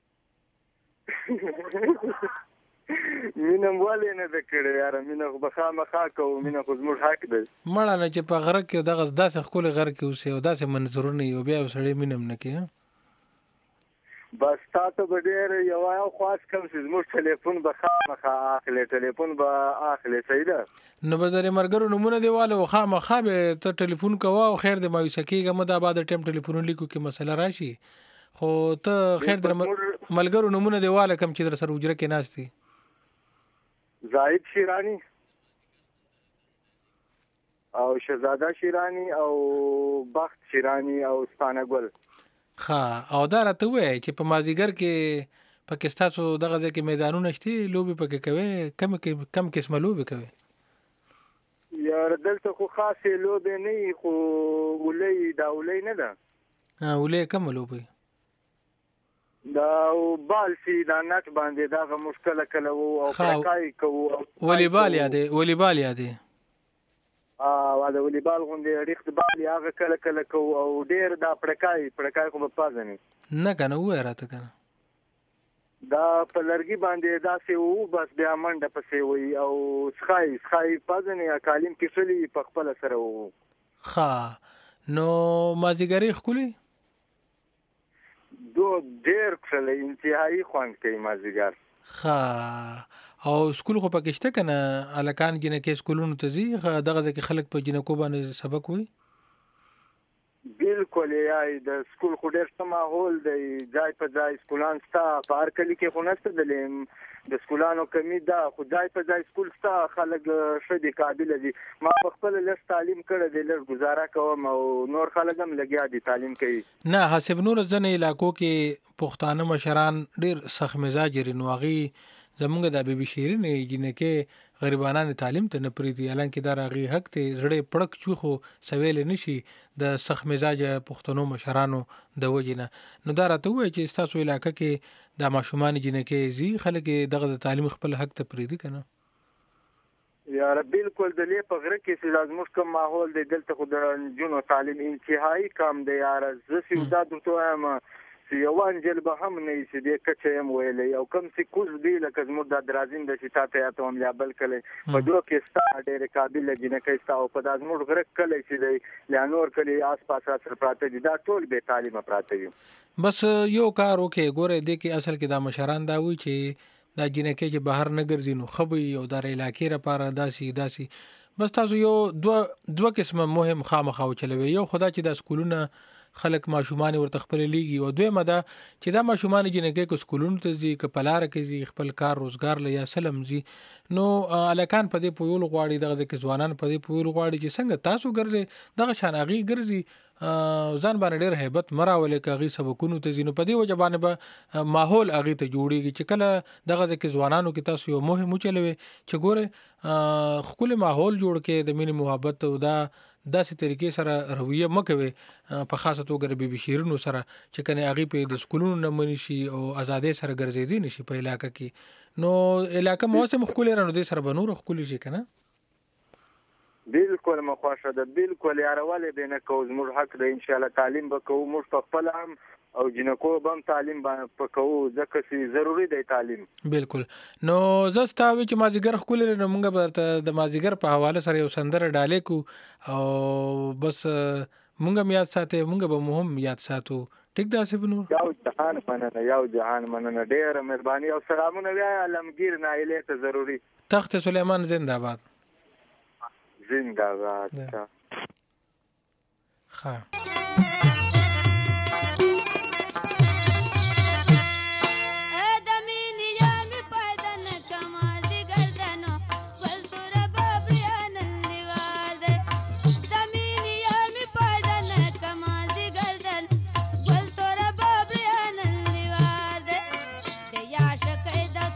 مینه م ولې نه ده کړې یاره مینه خو به خامخا کوو مینه خو زموږ حق دی. مړه نه چې په غره کې دغه داسې ښکلي غر کې اوسې او داسې منظرونه وي او بیا یو سړی مینه هم نه کوي. بس تا ته به ډېر یوه یو خواست کوم چې زموږ ټلیفون به خامخا اخلې ټلیفون به اخلې صحیح ده. نو به د ملګرو نومونه دې واله او خامخا به ته ټلیفون کوه او خیر دې مایوسه کېږه مه دا بعد ټایم ټلیفونونه لیکو کې مسله راشي خو ته خیر د ملګرو نومونه دې واله کوم چې در سره حجره کې ناست دي. زاهد شیرانی او شهزاده شیرانی او بخت شیرانی او ستانه ګل. ښه او دا راته ووایه چې په مازدیګر کې پکې ستاسو دغه ځای کې میدانونه شته لوبې پکې کوئ کم کم قسمه لوبې کوئ؟ یاره دلته خو خاصې لوبې نه وي خو اولۍ دا اولۍ نه ده. اولۍ کومه لوبه؟ دا بال سي دا نټ باندې دغه موږ کله کله وو او پرکای کوو. والیبال یادې والیبال یادې او د والیبال غوندې ریخت بال هغه کله کله کوو او ډېر دا پړکای پړکای خو به پازني نه کنه وای راته کنه دا په لرګي باندې داسې وو بس بیا منډه پسې وي او سخای سخای پازني کالیم کې شلی په خپل سره وو. ښه نو مازیګری ښکلي دو ډېر ښکلی انتهایي خوند کوي مازیګر. ښه او سکول خو پکې شته که نه هلکان جنکۍ سکولونو ته ځي دغه ځای کې خلک په جنکو باندې سبق وایي؟ بالکل یای د سکول خو ډېر ښه ماحول دی ځای په ځای سکولان شته په هر کلي کې خو نشته دلې د سکولانو کمی ده خو ځای په ځای سکول شته خلک ښه دي قابله دي. ما په خپله لږ تعلیم کړی دی لږ ګزاره کوم او نور خلک هم لګیا دي تعلیم کوي. نه حسب نور ځینې علاقو کې پښتانه مشران ډېر سخت مزاج لري نو هغې زمونږ د بیبي شیرینې جنکۍ غریبانان تعلیم ته نه پرېږدي حالانکې دا د هغې حق دی زړه یې پړک چوي خو سویلی نه شي د سخت مزاجه پښتنو مشرانو د وجې نه. نو دا راته ووایه چې ستاسو علاقه کې دا ماشومان جنکۍ ځي خلک یې دغه د تعلیم خپل حق ته پرېږدي که نه؟ یاره بالکل د لې په غره کې چې دا زموږ کوم ماحول دی دلته خو د نجونو تعلیم انتهایي کم دی یاره زه چې دا درته وایم چې یو انجل به هم نه وي چې دې کچه یم ویلی او کوم چې کوز دی لکه زموږ دا درازین ده چې تا ته یاد وم یا بل کلی په دوه کې ستا ډېرې قابله جنکۍ ستا او په دا زموږ غره کلی چې دی یا نور کلی آس پاس راسره پراته دي دا ټول بې تعلیمه پراته دي. بس یو کار وکړئ ګوره دې کې اصل کې دا مشران دا وایي چې دا جنکۍ چې بهر نه ګرځي نو ښه به وي او دا علاقې لپاره داسې داسې بس تاسو یو دوه دوه قسمه مهم خامخا وچلوئ. یو خو دا چې دا سکولونه خلک ماشومان ورته خپل لیږي او دویمه ده چې دا ماشومان جنکۍ که سکولونو ته ځي که په لاره کې ځي خپل کار روزګار له یا سلم ځي نو هلکان په دې پوهیدل غواړي دغه ځای کې ځوانان په دې پوهیدل غواړي چې څنګه تاسو ګرځئ دغه شان هغوی ګرځي ځان باندې ډېر هیبت مه راولئ که هغوی سبقونو ته ځي نو په دې وجه باندې به ماحول هغوی ته جوړېږي چې کله دغه ځای کې ځوانانو کې تاسو یو مهم وچلوئ چې ګورئ ښکلی ماحول جوړ کړئ د مینې محبت او دا داسې طریقې سره رویه مه کوئ په خاصه توګه د بیبي شیرینو سره چې کنې هغوی پې د سکولونو نه منې شي او ازادۍ سره ګرځېدی نه شي په علاقه کې نو علاقه مو هسې ښکلې را نو دې سره به نوره ښکلې شي که نه؟ بالکل مه خوښه ده بالکل یاره ولې به نه کوو زموږ حق ده انشاءالله تعلیم به کوو موږ په خپله هم او جنکو به هم تعلیم په کوو ځکه چې ضروري دی تعلیم. بالکل نو زه ستا وی چې مازدیګر ښکلې دی نو موږ به درته د مازدیګر په حواله سره یو سندره ډالۍ کړو او بس موږ هم یاد ساتئ موږ به مو هم یاد ساتو ټیک ده آصف نور؟ یو جهان مننه یو جهان مننه ډېره مهرباني او سلامونه وایه علمګیر نایلې ته ضروري. تخت سلیمان زنده باد. زنده باد. ښه Shaka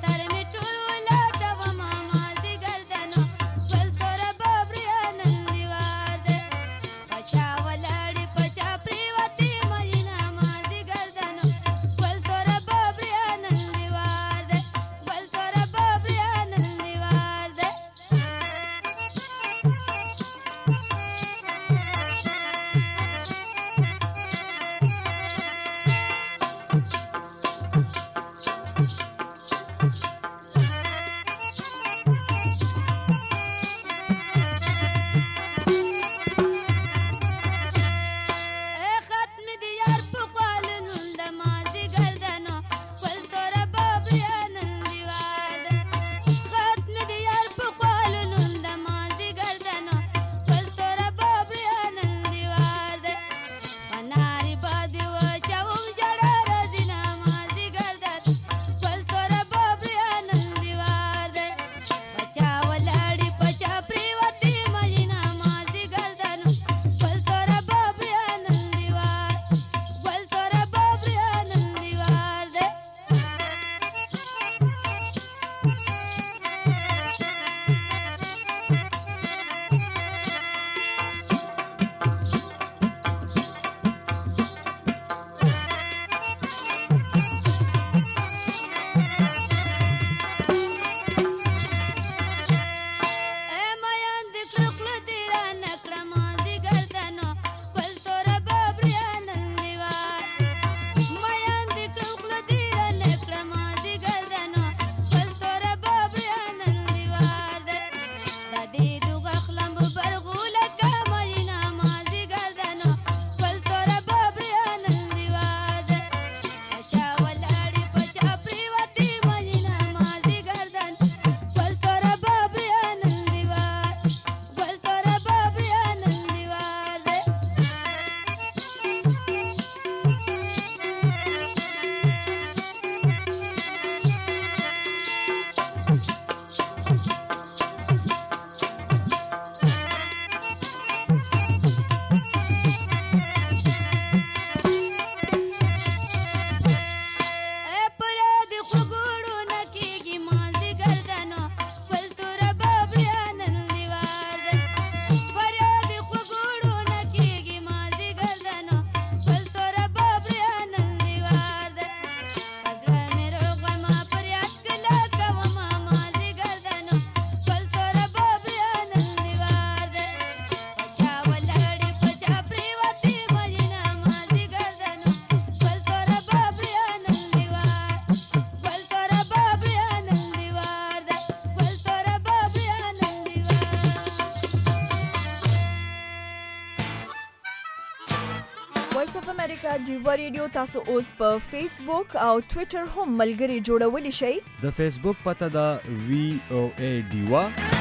امریکا ډیوا ریډیو تاسو اوس په فیسبوک او ټوئیټر هم ملګري جوړولی شئ. د فیسبوک پته ده وی او ای ډیوا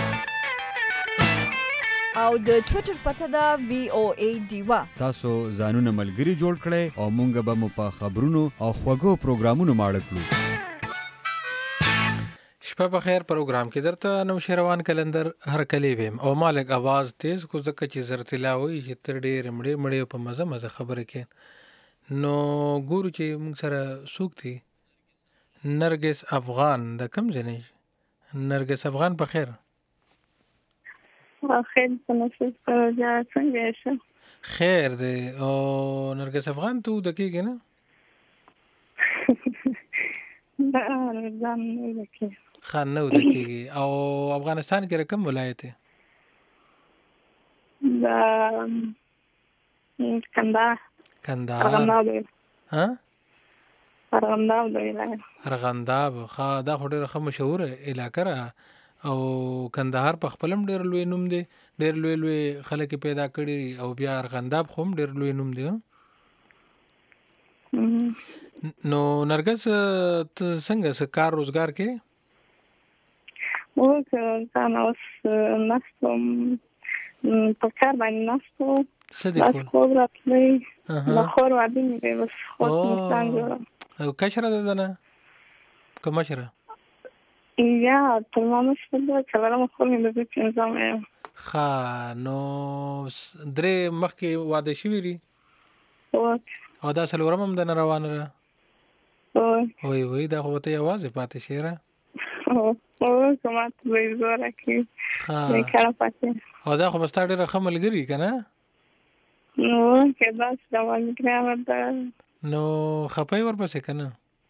او د ټوئیټر پته ده وی او ای ډیوا. تاسو ځانونه ملګري جوړ کړئ او مونږ به مو په خبرونو او خوږو پروګرامونو ماړه کړو. شپه بخیر پروګرام کې درته نوشیروان کلندر هر کلی ویم او مالک आवाज تیز کو ځکه چې زرتلا وي چې تر ډېر مړې مړې په مزه مزه خبره کې نو ګورو چې موږ سره سوق دي. نرګس افغان د کوم ځای؟ نرګس افغان په خیر خیر تنفس پروژه څنګه شه؟ خیر دی. او نرګس افغان ته دقیق نه دا ځان نه کې خان نو دکېږي. او افغانستان کې رقم ولایت دا کندهار کندهار ها ارغنداب د ولایت ارغنداب خا دا خو ډېره ښه مشهوره علاقه را او کندهار په خپلم ډېر لوی نوم دی. ډېر لوی لوی خلک پیدا کړي او بیا ارغنداب خو هم ډېر لوی نوم دی. نو نرګس ته څنګه څه کار روزګار کې؟ او ځان اوس نستم په کار باندې نستو څه دې کول؟ خو راتلې نو خور وادي مې بس خو څنګه او کشره ده نه کوم کشره یا ته ما مشه دا کلام خو مې د پنځم خا نو درې مخکې واده شوی ری او دا سلورم هم د روانه را وای وای دا خو ته आवाज پاتې شیره او او کومه وای زوره کې نه کار پاتې او دا خو بس تا ډېر خملګری کنه نو کې دا څه وایي دا نو خپای ورپسې کنه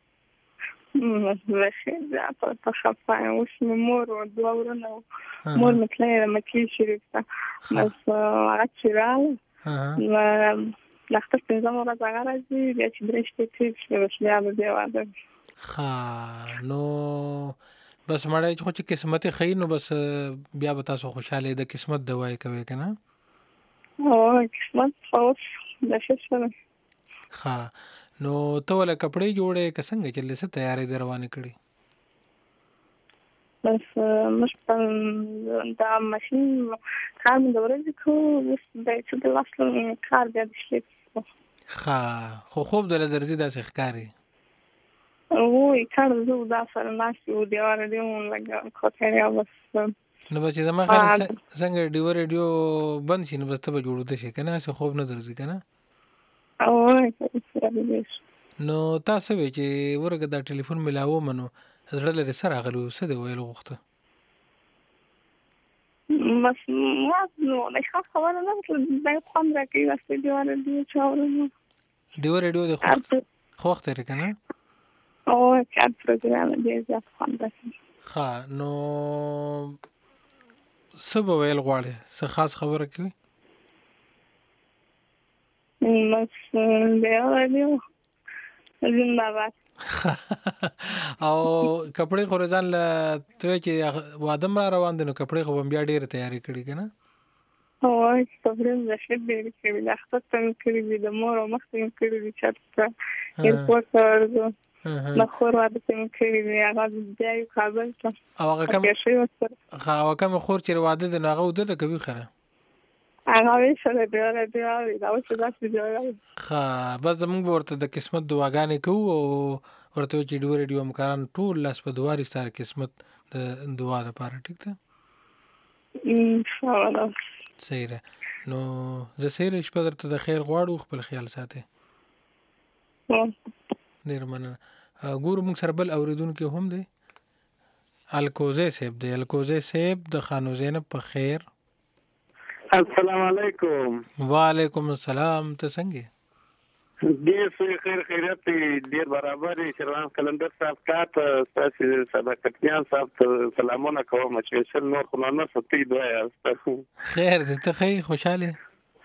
ماشي دا په خپای اوس مور او دوه ورنه مور متلای مکه شریف ته بس اچرال نو لاختر پنځم ورځ هغه راځي بیا چې درې شپې تېر شوې بس بیا به بیا واده ښه نو بس مړی خو چې قسمت ښیي نو بس بیا به تاسو خوشحاله د قسمت دوای کوي که نه او قسمت خو د ښه شوی ښه نو ته ولې کپړې جوړې که څنګه چلې څه تیارې دې روانې کړې بس موږ په دا ماشین کار مې د ورځې کوو اوس دی چې د لاس کار بیا د شپې ښه خو خوب دله درځي داسې ښکاري وای کار زه دا سره ناست و دیواره دیمون لګه کوتریا بس نو بس چې زما خیال څنګه ډیو ریډیو بند شي نو بس ته به جوړېده شي که نه هسې خوب نه درځي که نه نو تا څه وی چې ورګه دا ټلیفون ملاوه منو زړه لرې څه راغلو څه دې ویل غوښته بس ما نو نه خبره نه دا خوند راکوي واسطه ډیو ریډیو چې اورم ډیو ریډیو د خوښ خوښ دی که نه او کار پروګرام دی زیات خوند راکوي ښه نو څه به ویل غواړې څه خاص خبره کوي بس ډیو ریډیو زنده‌باد او کپړې خو ځان له ته چې واده را روان دي نو کپړې خو بیا ډېره تیاری کړي که نه او کپړې مې ښه ډېرې کړي د اختر ته مې کړي دي د مور او مخته مې کړي دي چېرته ایرپورټ ته ورځو د خور واده ته مې کړي دي هغه بیا یو کابل ته او هغه کوم هغه کوم خور چې واده دی نو هغه وده ده کوي خره هغه وی سره دی ورته دی دا اوس داسې دی ښه بس زموږ به ورته د قسمت دعاګانې کوو او ورته وایو چې ډیو ریډیو همکاران ټول لاس په دعا ري ستاره قسمت د دعا دپاره ټیک ده انشاءالله صحیح ده نو زه صحیح شپه درته د خیر غواړو خپل خیال ساتئ ډېر مننه ګورو موږ سره بل اورېدونکی هم دی الکوزی صاحب دی الکوزی صاحب د خانو زینب په خیر السلام علیکم وعلیکم السلام ته څنګه ډېر ښه خیر خیریت ډېر برابر شروان کلندر صاحب کا ستاسو صداقتیان صاحب ته سلامونه کوم چې شل نور خو نه ستې دوه یاست خیر دې ته ښه خوشاله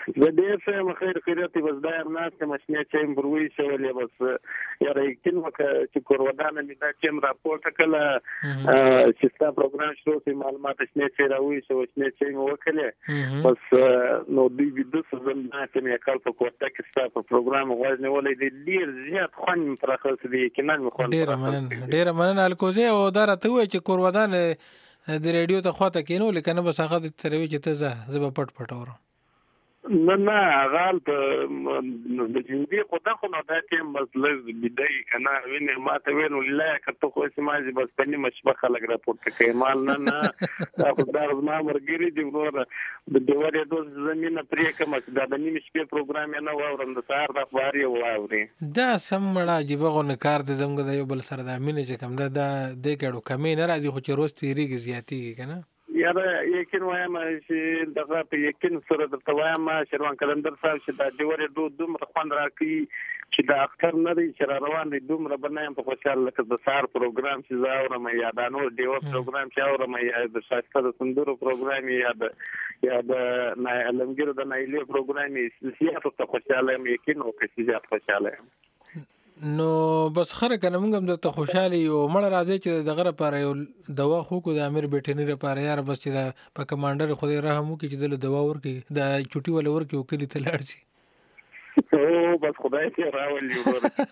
زه ډېر ښه خیر خیرت بس دا یم ناست یم شنې چایم پر وایښولې بس یاره یقین وکړه چې کورودانه مې دا چایم راپورته کړله چې ستا پروګرام شروع شي معلومات شنې چای راوایښوه شنې چای مې وکړې بس نو دوی ویده سو زه ناست یم یې کال په کوټه کې ستا په پروګرام غوږ نیولی دی ډېر زیات خوند مې پرې اخیستی دی یقینا مې خوند ډېره مننه ډېره مننه الکوزی او دا راته ووایه چې کورودان د ریډیو ته خواته کېنولې که نه بس هغه درته روي چې ته ځه زه به پټ پټ اورم نه نه هغه هلته د جنوبي خو ده خو نو دا ټایم بس لږ بیده یي که نه وینې ما ته ویل ولیلایه که ته خو هسې مازې بس په نیمه شپه خلک راپورته کوي مال نه نه دا خو دا زما ملګري دي وروره د ډېوه ریډیو زه مینه پرې کړم چې دا د نیمې شپې پروګرام یې نه واورم د سهار د اخبار یې واورې دا سم مړه عجیبه غونې کار دی زموږ د یو بل سره دا مینه چې کوم ده دا دې ګډو کمې نه راځي خو چې روز تېرېږي زیاتېږي که نه یاره یقین وایم چې دغه په یقین سره درته وایم شروان قلندر صاحب چې دا ډېوه ریډیو دومره خوند راکوي چې د اختر نه دی چې را روان دی دومره به نه یم په خوشحال لکه د سهار پروګرام چې زه اورم یا دا نور ډېوه پروګرام چې اورم یا د ښایسته د سندرو پروګرام یا د یا د علمګیرو د نایلې پروګرام یې زیات ورته خوشحاله یم یقین وکړه چې زیات خوشحاله یم نو بس خره که نه موږ هم درته خوشحاله یو مړه راځئ چې دغه لپاره یو دوا خو کو د امیر بیټني لپاره یاره بس چې د په کمانډر خدای رحم وکړي چې دله دوا ورکړي د چوټي ولا ورکړي او کلي ته لاړ شي او بس خدای دې راولي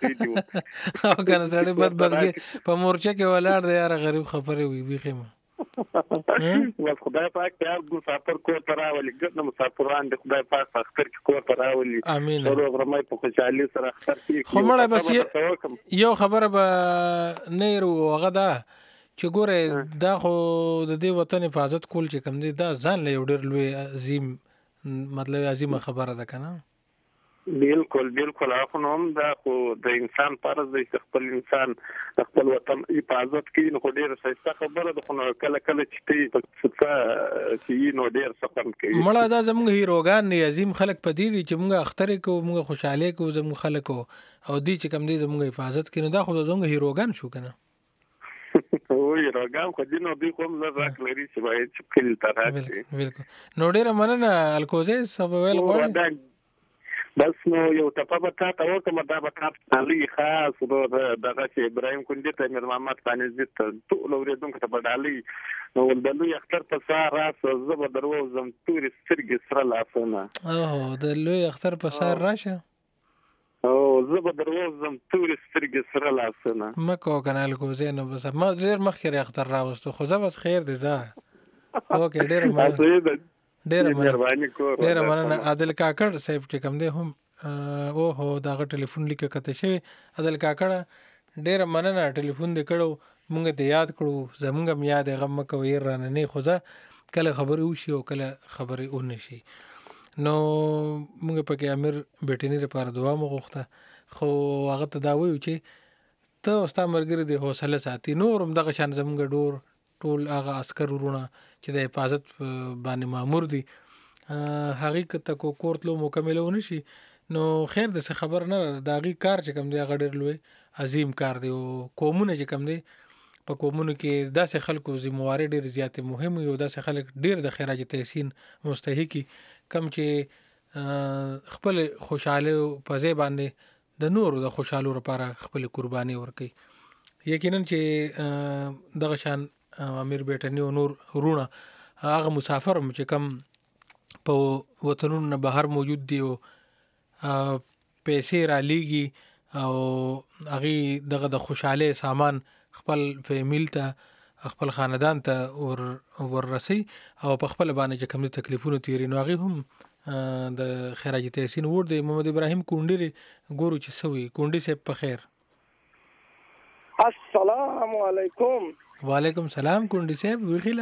او که نه سړی بد بدګي په مورچه کې ولاړ دی یاره غریب خبرې وي بیخي مه بس خدای پاک ته مسافر کور ته راولي ګرد مسافران دي خدای پاک په اختر کې کور ته راولي امين سره غرمه په خوشحالي سره اختر کې خو مړه بس یو خبره به نه یرو هغه ده چې ګوره دا خو د دې وطن حفاظت کول چې کوم دی دا ځان له یو ډېر لوی عظیم مطلب عظیمه خبره ده که نه بالکل بالکل هغه نو هم دا خو د انسان فرض دی چې خپل انسان خپل وطن حفاظت کوي نو خو ډېره ښایسته خبره ده خو نو کله کله چې ته په څه چې نو ډېر څه خوند کوي مړه دا زموږ هیروګان دي عظیم خلک په دې دي چې موږ اخترې کوو موږ خوشحالۍ کوو زموږ خلک او دې چې کوم دی زموږ حفاظت کوي نو دا خو زموږ هیروګان شو که نه او هیروګان خو دي نو دوی خو هم لږ راک لري چې باید چې کلي ته راشي بالکل نو ډېره مننه الکوزی څه به ویل غواړې بس نو یو ټپه به تا ته وکړم دا به تا ته ډالۍ خاص دغه چې ابراهیم کندي ته میر محمد پانیزي ته ټولو اورېدونکو ته به ډالۍ نو د لوی اختر په سهار راسه زه به در ووځم تورې سترګې سره لاسونه اوهو د لوی اختر په سهار راشه او زه به در ووځم تورې سترګې سره لاسونه مه کوه که نه الکوزی نو بس ما ډېر مخکې اختر راوستو خو زه بس خیر دی ځه اوکې ډېره مننه ډېره مننه ډېره مننه عادل کاکړ صاحب چې کوم دی هم اوهو دغه ټلیفون لیکه کته شوی عادل کاکړه ډېره مننه ټلیفون دې کړو مونږ ته یاد کړو زمونږ هم یاد غم مه کوه یې رانه نه خو زه کله خبرې وشي او کله خبرې ونه شي نو مونږ پکې امیر بیټني لپاره دعا مو غوښته خو هغه ته دا وایو چې ته او ستا ملګري دې حوصله ساتي نور هم دغه شان زمونږ ډور ټول هغه عسکر ورونه چې د حفاظت باندې مامور دي هغې که ته کو کور تلو مکمله ونه شي نو خیر د څه خبر نه د هغې کار چې کوم دی هغه ډېر لوی عظیم کار دی او قومونه چې کوم دی په قومونو کې داسې خلکو ذمواري ډېرې زیاتې مهم وي او داسې خلک ډېر د خراج تحسین مستحقي کم چې خپل خوشحاله په ځای باندې د نورو د خوشحالو لپاره خپل قرباني ورکوي یقینا چې دغه شان امیر بیټني او نور ورونه هغه مسافر هم چې کم په وطنونو نه بهر موجود دي او پیسې رالیږي او هغې دغه د خوشحالۍ سامان خپل فیمیل ته خپل خاندان ته ور وررسي او په خپل باندې چې کوم تکلیفونه تیري نو هغې هم د خراج تحسین وړ دی محمد ابراهیم کونډي ګورو چې سوي کونډي صاحب په خیر السلام علیکم وعلیکم سلام کونډي صاحب ویخیله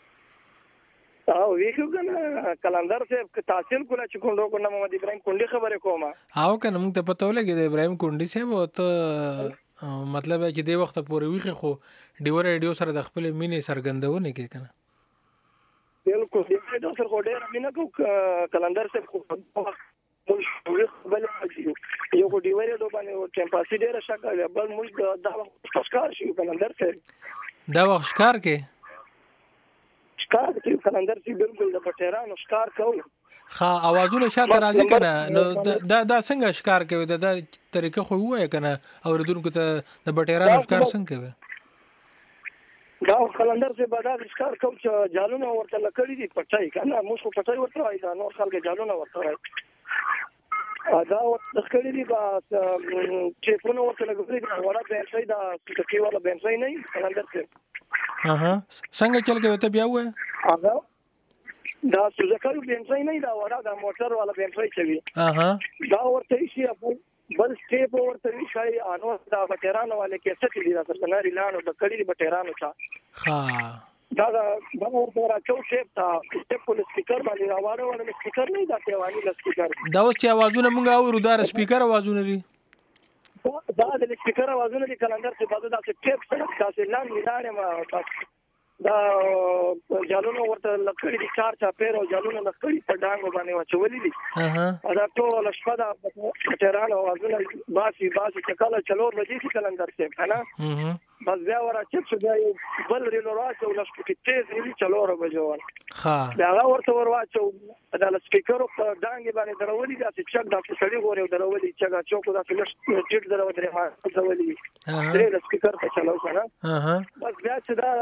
او ویخو کنه کلندر صاحب که تحصیل کوله چې کوم لوګو نه محمد ابراهیم کونډي خبرې کومه او کنه موږ ته پته ولګي د ابراهیم کونډي صاحب او ته مطلب چې د وخت پورې ویخي خو ډیور ریډیو سره د خپل مینې سرګندونه کوي کنه بالکل د ریډیو سره خو ډېر مینه کو کلندر صاحب خو بل یو کو ډیور ریډیو باندې ټیمپاسي ډېر شکه بل موږ دا وخت ښکار شي کلندر صاحب دا وخت ښکار کې ښکار چې کلندر سي بالکل د پټیرانو ښکار کوي. ها اوازونه شاته راځي کنه نو دا دا څنګه ښکار کوي دا د طریقه خو وای کنه اوریدونکو ته د بټیرانو ښکار څنګه کوي؟ دا کلندر سي به دا ښکار کوي چې جالونه ورته لکړي دي پټای کنه موږ په پټای ورته وای دا نور خلک جالونه ورته وای دا لکړي دي با چې په نو ورته لګوري دا وړه بنسای دا چې والا بنسای نه کلندر سي اها څنګه چل کوي ته بیا وای هغه دا سوزکایو بنسای نه دا وړه دا موټر والا بنسای کوي اها دا ورته شي بل سټیپ ورته شي انو دا بټیرانو والے کې څه دي دا سناري لانو د کړي بټیرانو څا ها دا دا ورته راځو سټیپ تا سټیپ په سپیکر باندې راوړو ول سپیکر نه دا پیوانی ل سپیکر دا اوس چې आवाजونه مونږ اورو دا سپیکر आवाजونه لري دا د سپیکر आवाजونه دي کلندر څخه بعد دا سټیپ څخه تاسو لاندې لاړې ما دا جالونو ورته لکړي دي چار چا پیر او جالونو لکړي په ډانګو باندې واچولې دي اها دا ټول شپه دا ټیرانو आवाजونه باسي باسي کله چلور بجې چې کلندر څخه کنه بس بیا ورته چې دا بل ریلو راځو لښکو کې تیز ری چلور بجې ول ها دا ورته ورواچو دا سپیکر په ډانګ باندې درولې دا چې چک دا سړي غوړې درولې چې دا چوکو دا فلش ټیټ درو درې ما درولې درې سپیکر په چلاو کنه اها بس بیا چې دا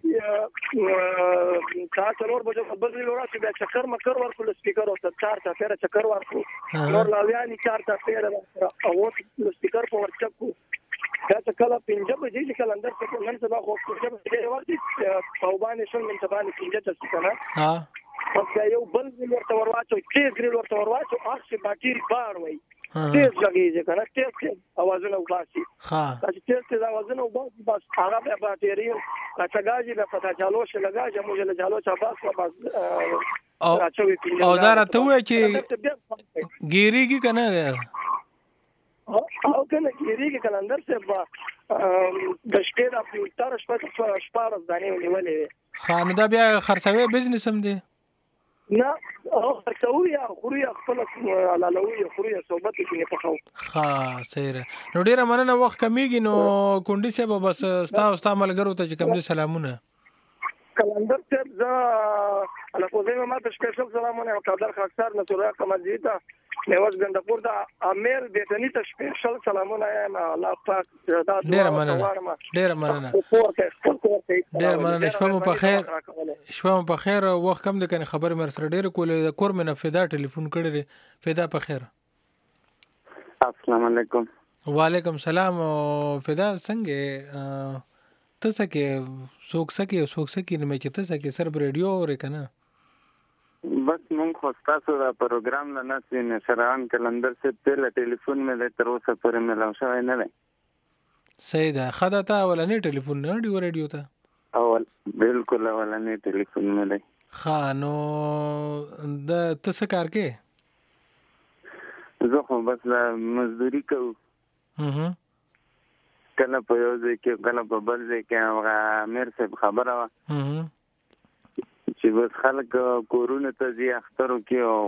تا څلور بجې بل ریلو راځي بیا چکر مکر ورکول سپیکر او چار تا پیر چکر ورکو نور لاویانی چار تا پیر او سپیکر په ورچکو دا چې کله پنځه بجې چې کلندر څخه نن سبا خو پنځه بجې ورته په باندې شول نن سبا نه پنځه څه کنه ها پس یو بل ورته ورواچو تیز ګریل ورته ورواچو اخشي باټری بار وای تیز لګیږي کنه تیز اوازونه وباسي ها چې تیز تیز اوازونه وباسي بس هغه به باټری راځي به پتا چالو شي لګاجه موږ له چالو چا بس بس او دا راته وای چې ګیریږي کنه او کنه کېږي کلندر څه با د شپې د تر شپه شپاره ځانې ونیولې خان دا بیا خرڅوي بزنس هم دی نه او خرڅوي یا خوري خپل علالوي خوري صحبت کې په خو ها سره نو ډیره مننه وخت کمیږي نو کونډي سه به بس ستا او ستا ملګرو ته چې کوم دي سلامونه کلندر څه ز علاقه زما ما ته سپیشل سلامونه او قدر خاصار نصره کمالجیتا نواز ګندپور دا امیر بیتنی ته سپیشل سلامونه یم الله پاک دا ډیر مننه ډیر مننه ډیر مننه شپه مو په خیر شپه مو په خیر وخت کم د کنه خبر مر سره ډیر کولې د کور مې نه فدا ټلیفون کړی فدا په خیر السلام علیکم وعلیکم سلام فدا څنګه ته څه کې څوک څه کې څوک څه کې نه چې ته څه کې سر ریډیو اورې کنه بس مونږ خو تاسو دا پروګرام نه نسې نشران کلندر سے پہله ټلیفون مې له تر اوسه پورې ملاو شوی نه دی صحیح ده خدا ته ولنې ټلیفون نه دی ریډیو ته اول بالکل ولنې ټلیفون مې دی ها نو د څه کار کې زه خو بس لا مزدوري کوم هه کله په یو ځای کې کله په بل ځای کې هغه امیر صاحب خبره وه چې بس خلک کورونه ته ځي اخترو کې او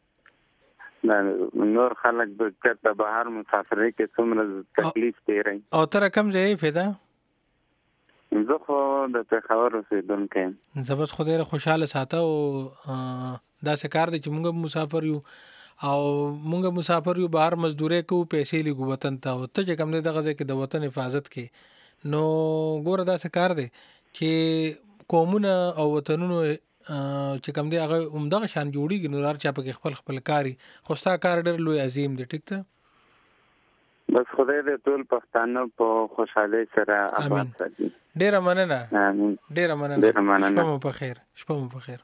نور خلک به چېرته بهر مسافرۍ کې څومره تکلیف تېروي او ته کوم ځای فدا زه خو د پېښور اوسېدونکی یم زه بس خو ډېره خوشحاله ساته او داسې کار دی چې موږ مسافر یو او مونږ مسافر یو بهر مزدوري کوو پیسې لګو وطن ته او ته چې کوم دې دغه ځای کې د وطن حفاظت کې نو ګوره داسې کار دی چې قومونه او وطنونو چې کوم دی هغه همدغه شان جوړیږي نو هر چا پکې خپل خپل کاري خو ستا کار ډېر لوی عظیم دی ټیک ته بس خدای دې ټول پښتانه په خوشحالۍ سره آباد ساتي ډېره مننه ډېره مننه ډېره مننه شپه مو په خیر شپه مو په خیر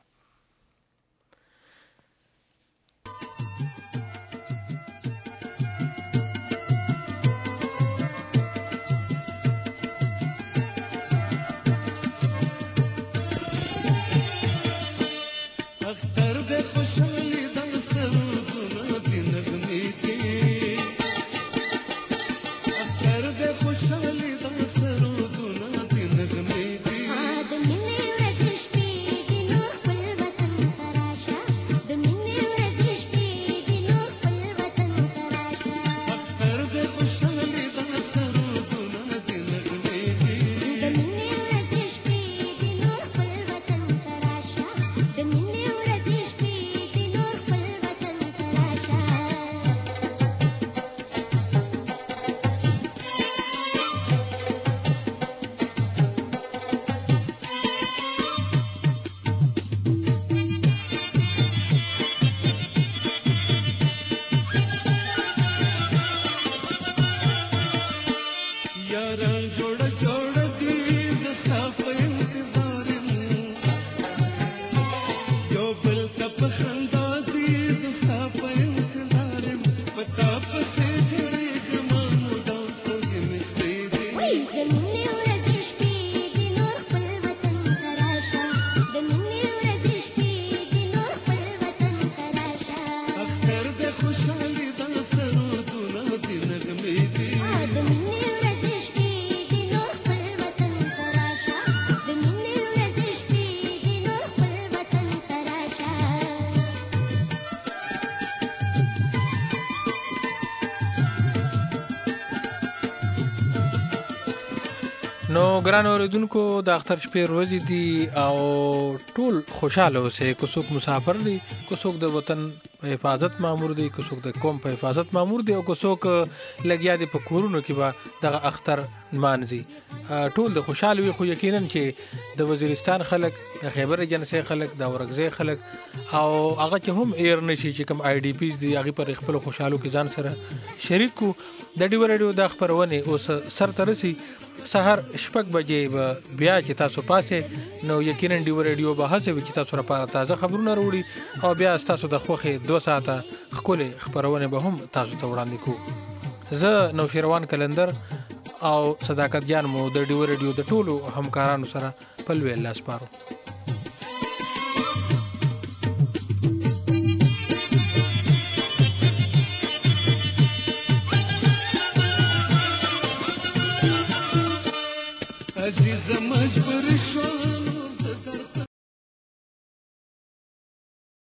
نو ګران اوریدونکو د اختر شپې ورځې دي او ټول خوشاله اوسئ. که څوک مسافر دي، که څوک د وطن په حفاظت مامور دي، که څوک د قوم په حفاظت مامور دي، او که څوک لګیا دي په کورونو کې به دغه اختر مانځي. ټول د خوشاله وي، خو یقینا چې د وزیرستان خلک، د خیبر ایجنسۍ خلک، د اورګزۍ خلک او هغه چې هم ایر نشي چې کوم آی ډي پیز دي هغه پر خپل خوشالو کې ځان سره شریک کو. د ډیو رادیو د خبرونه اوس سر ترسي سحر شپږ بجې به بیا چې تاسو پاسه نو یقینا ډیو رادیو به هڅه وکړي تاسو لپاره تازه خبرونه وروړي او بیا تاسو د خوخه دوه ساعته خپل خبرونه به هم تاسو ته وړاندې کوو. زه نو شیروان کلندر او صداقت جان مو د ډیو رادیو د ټولو همکارانو سره په لوی الله سپارو.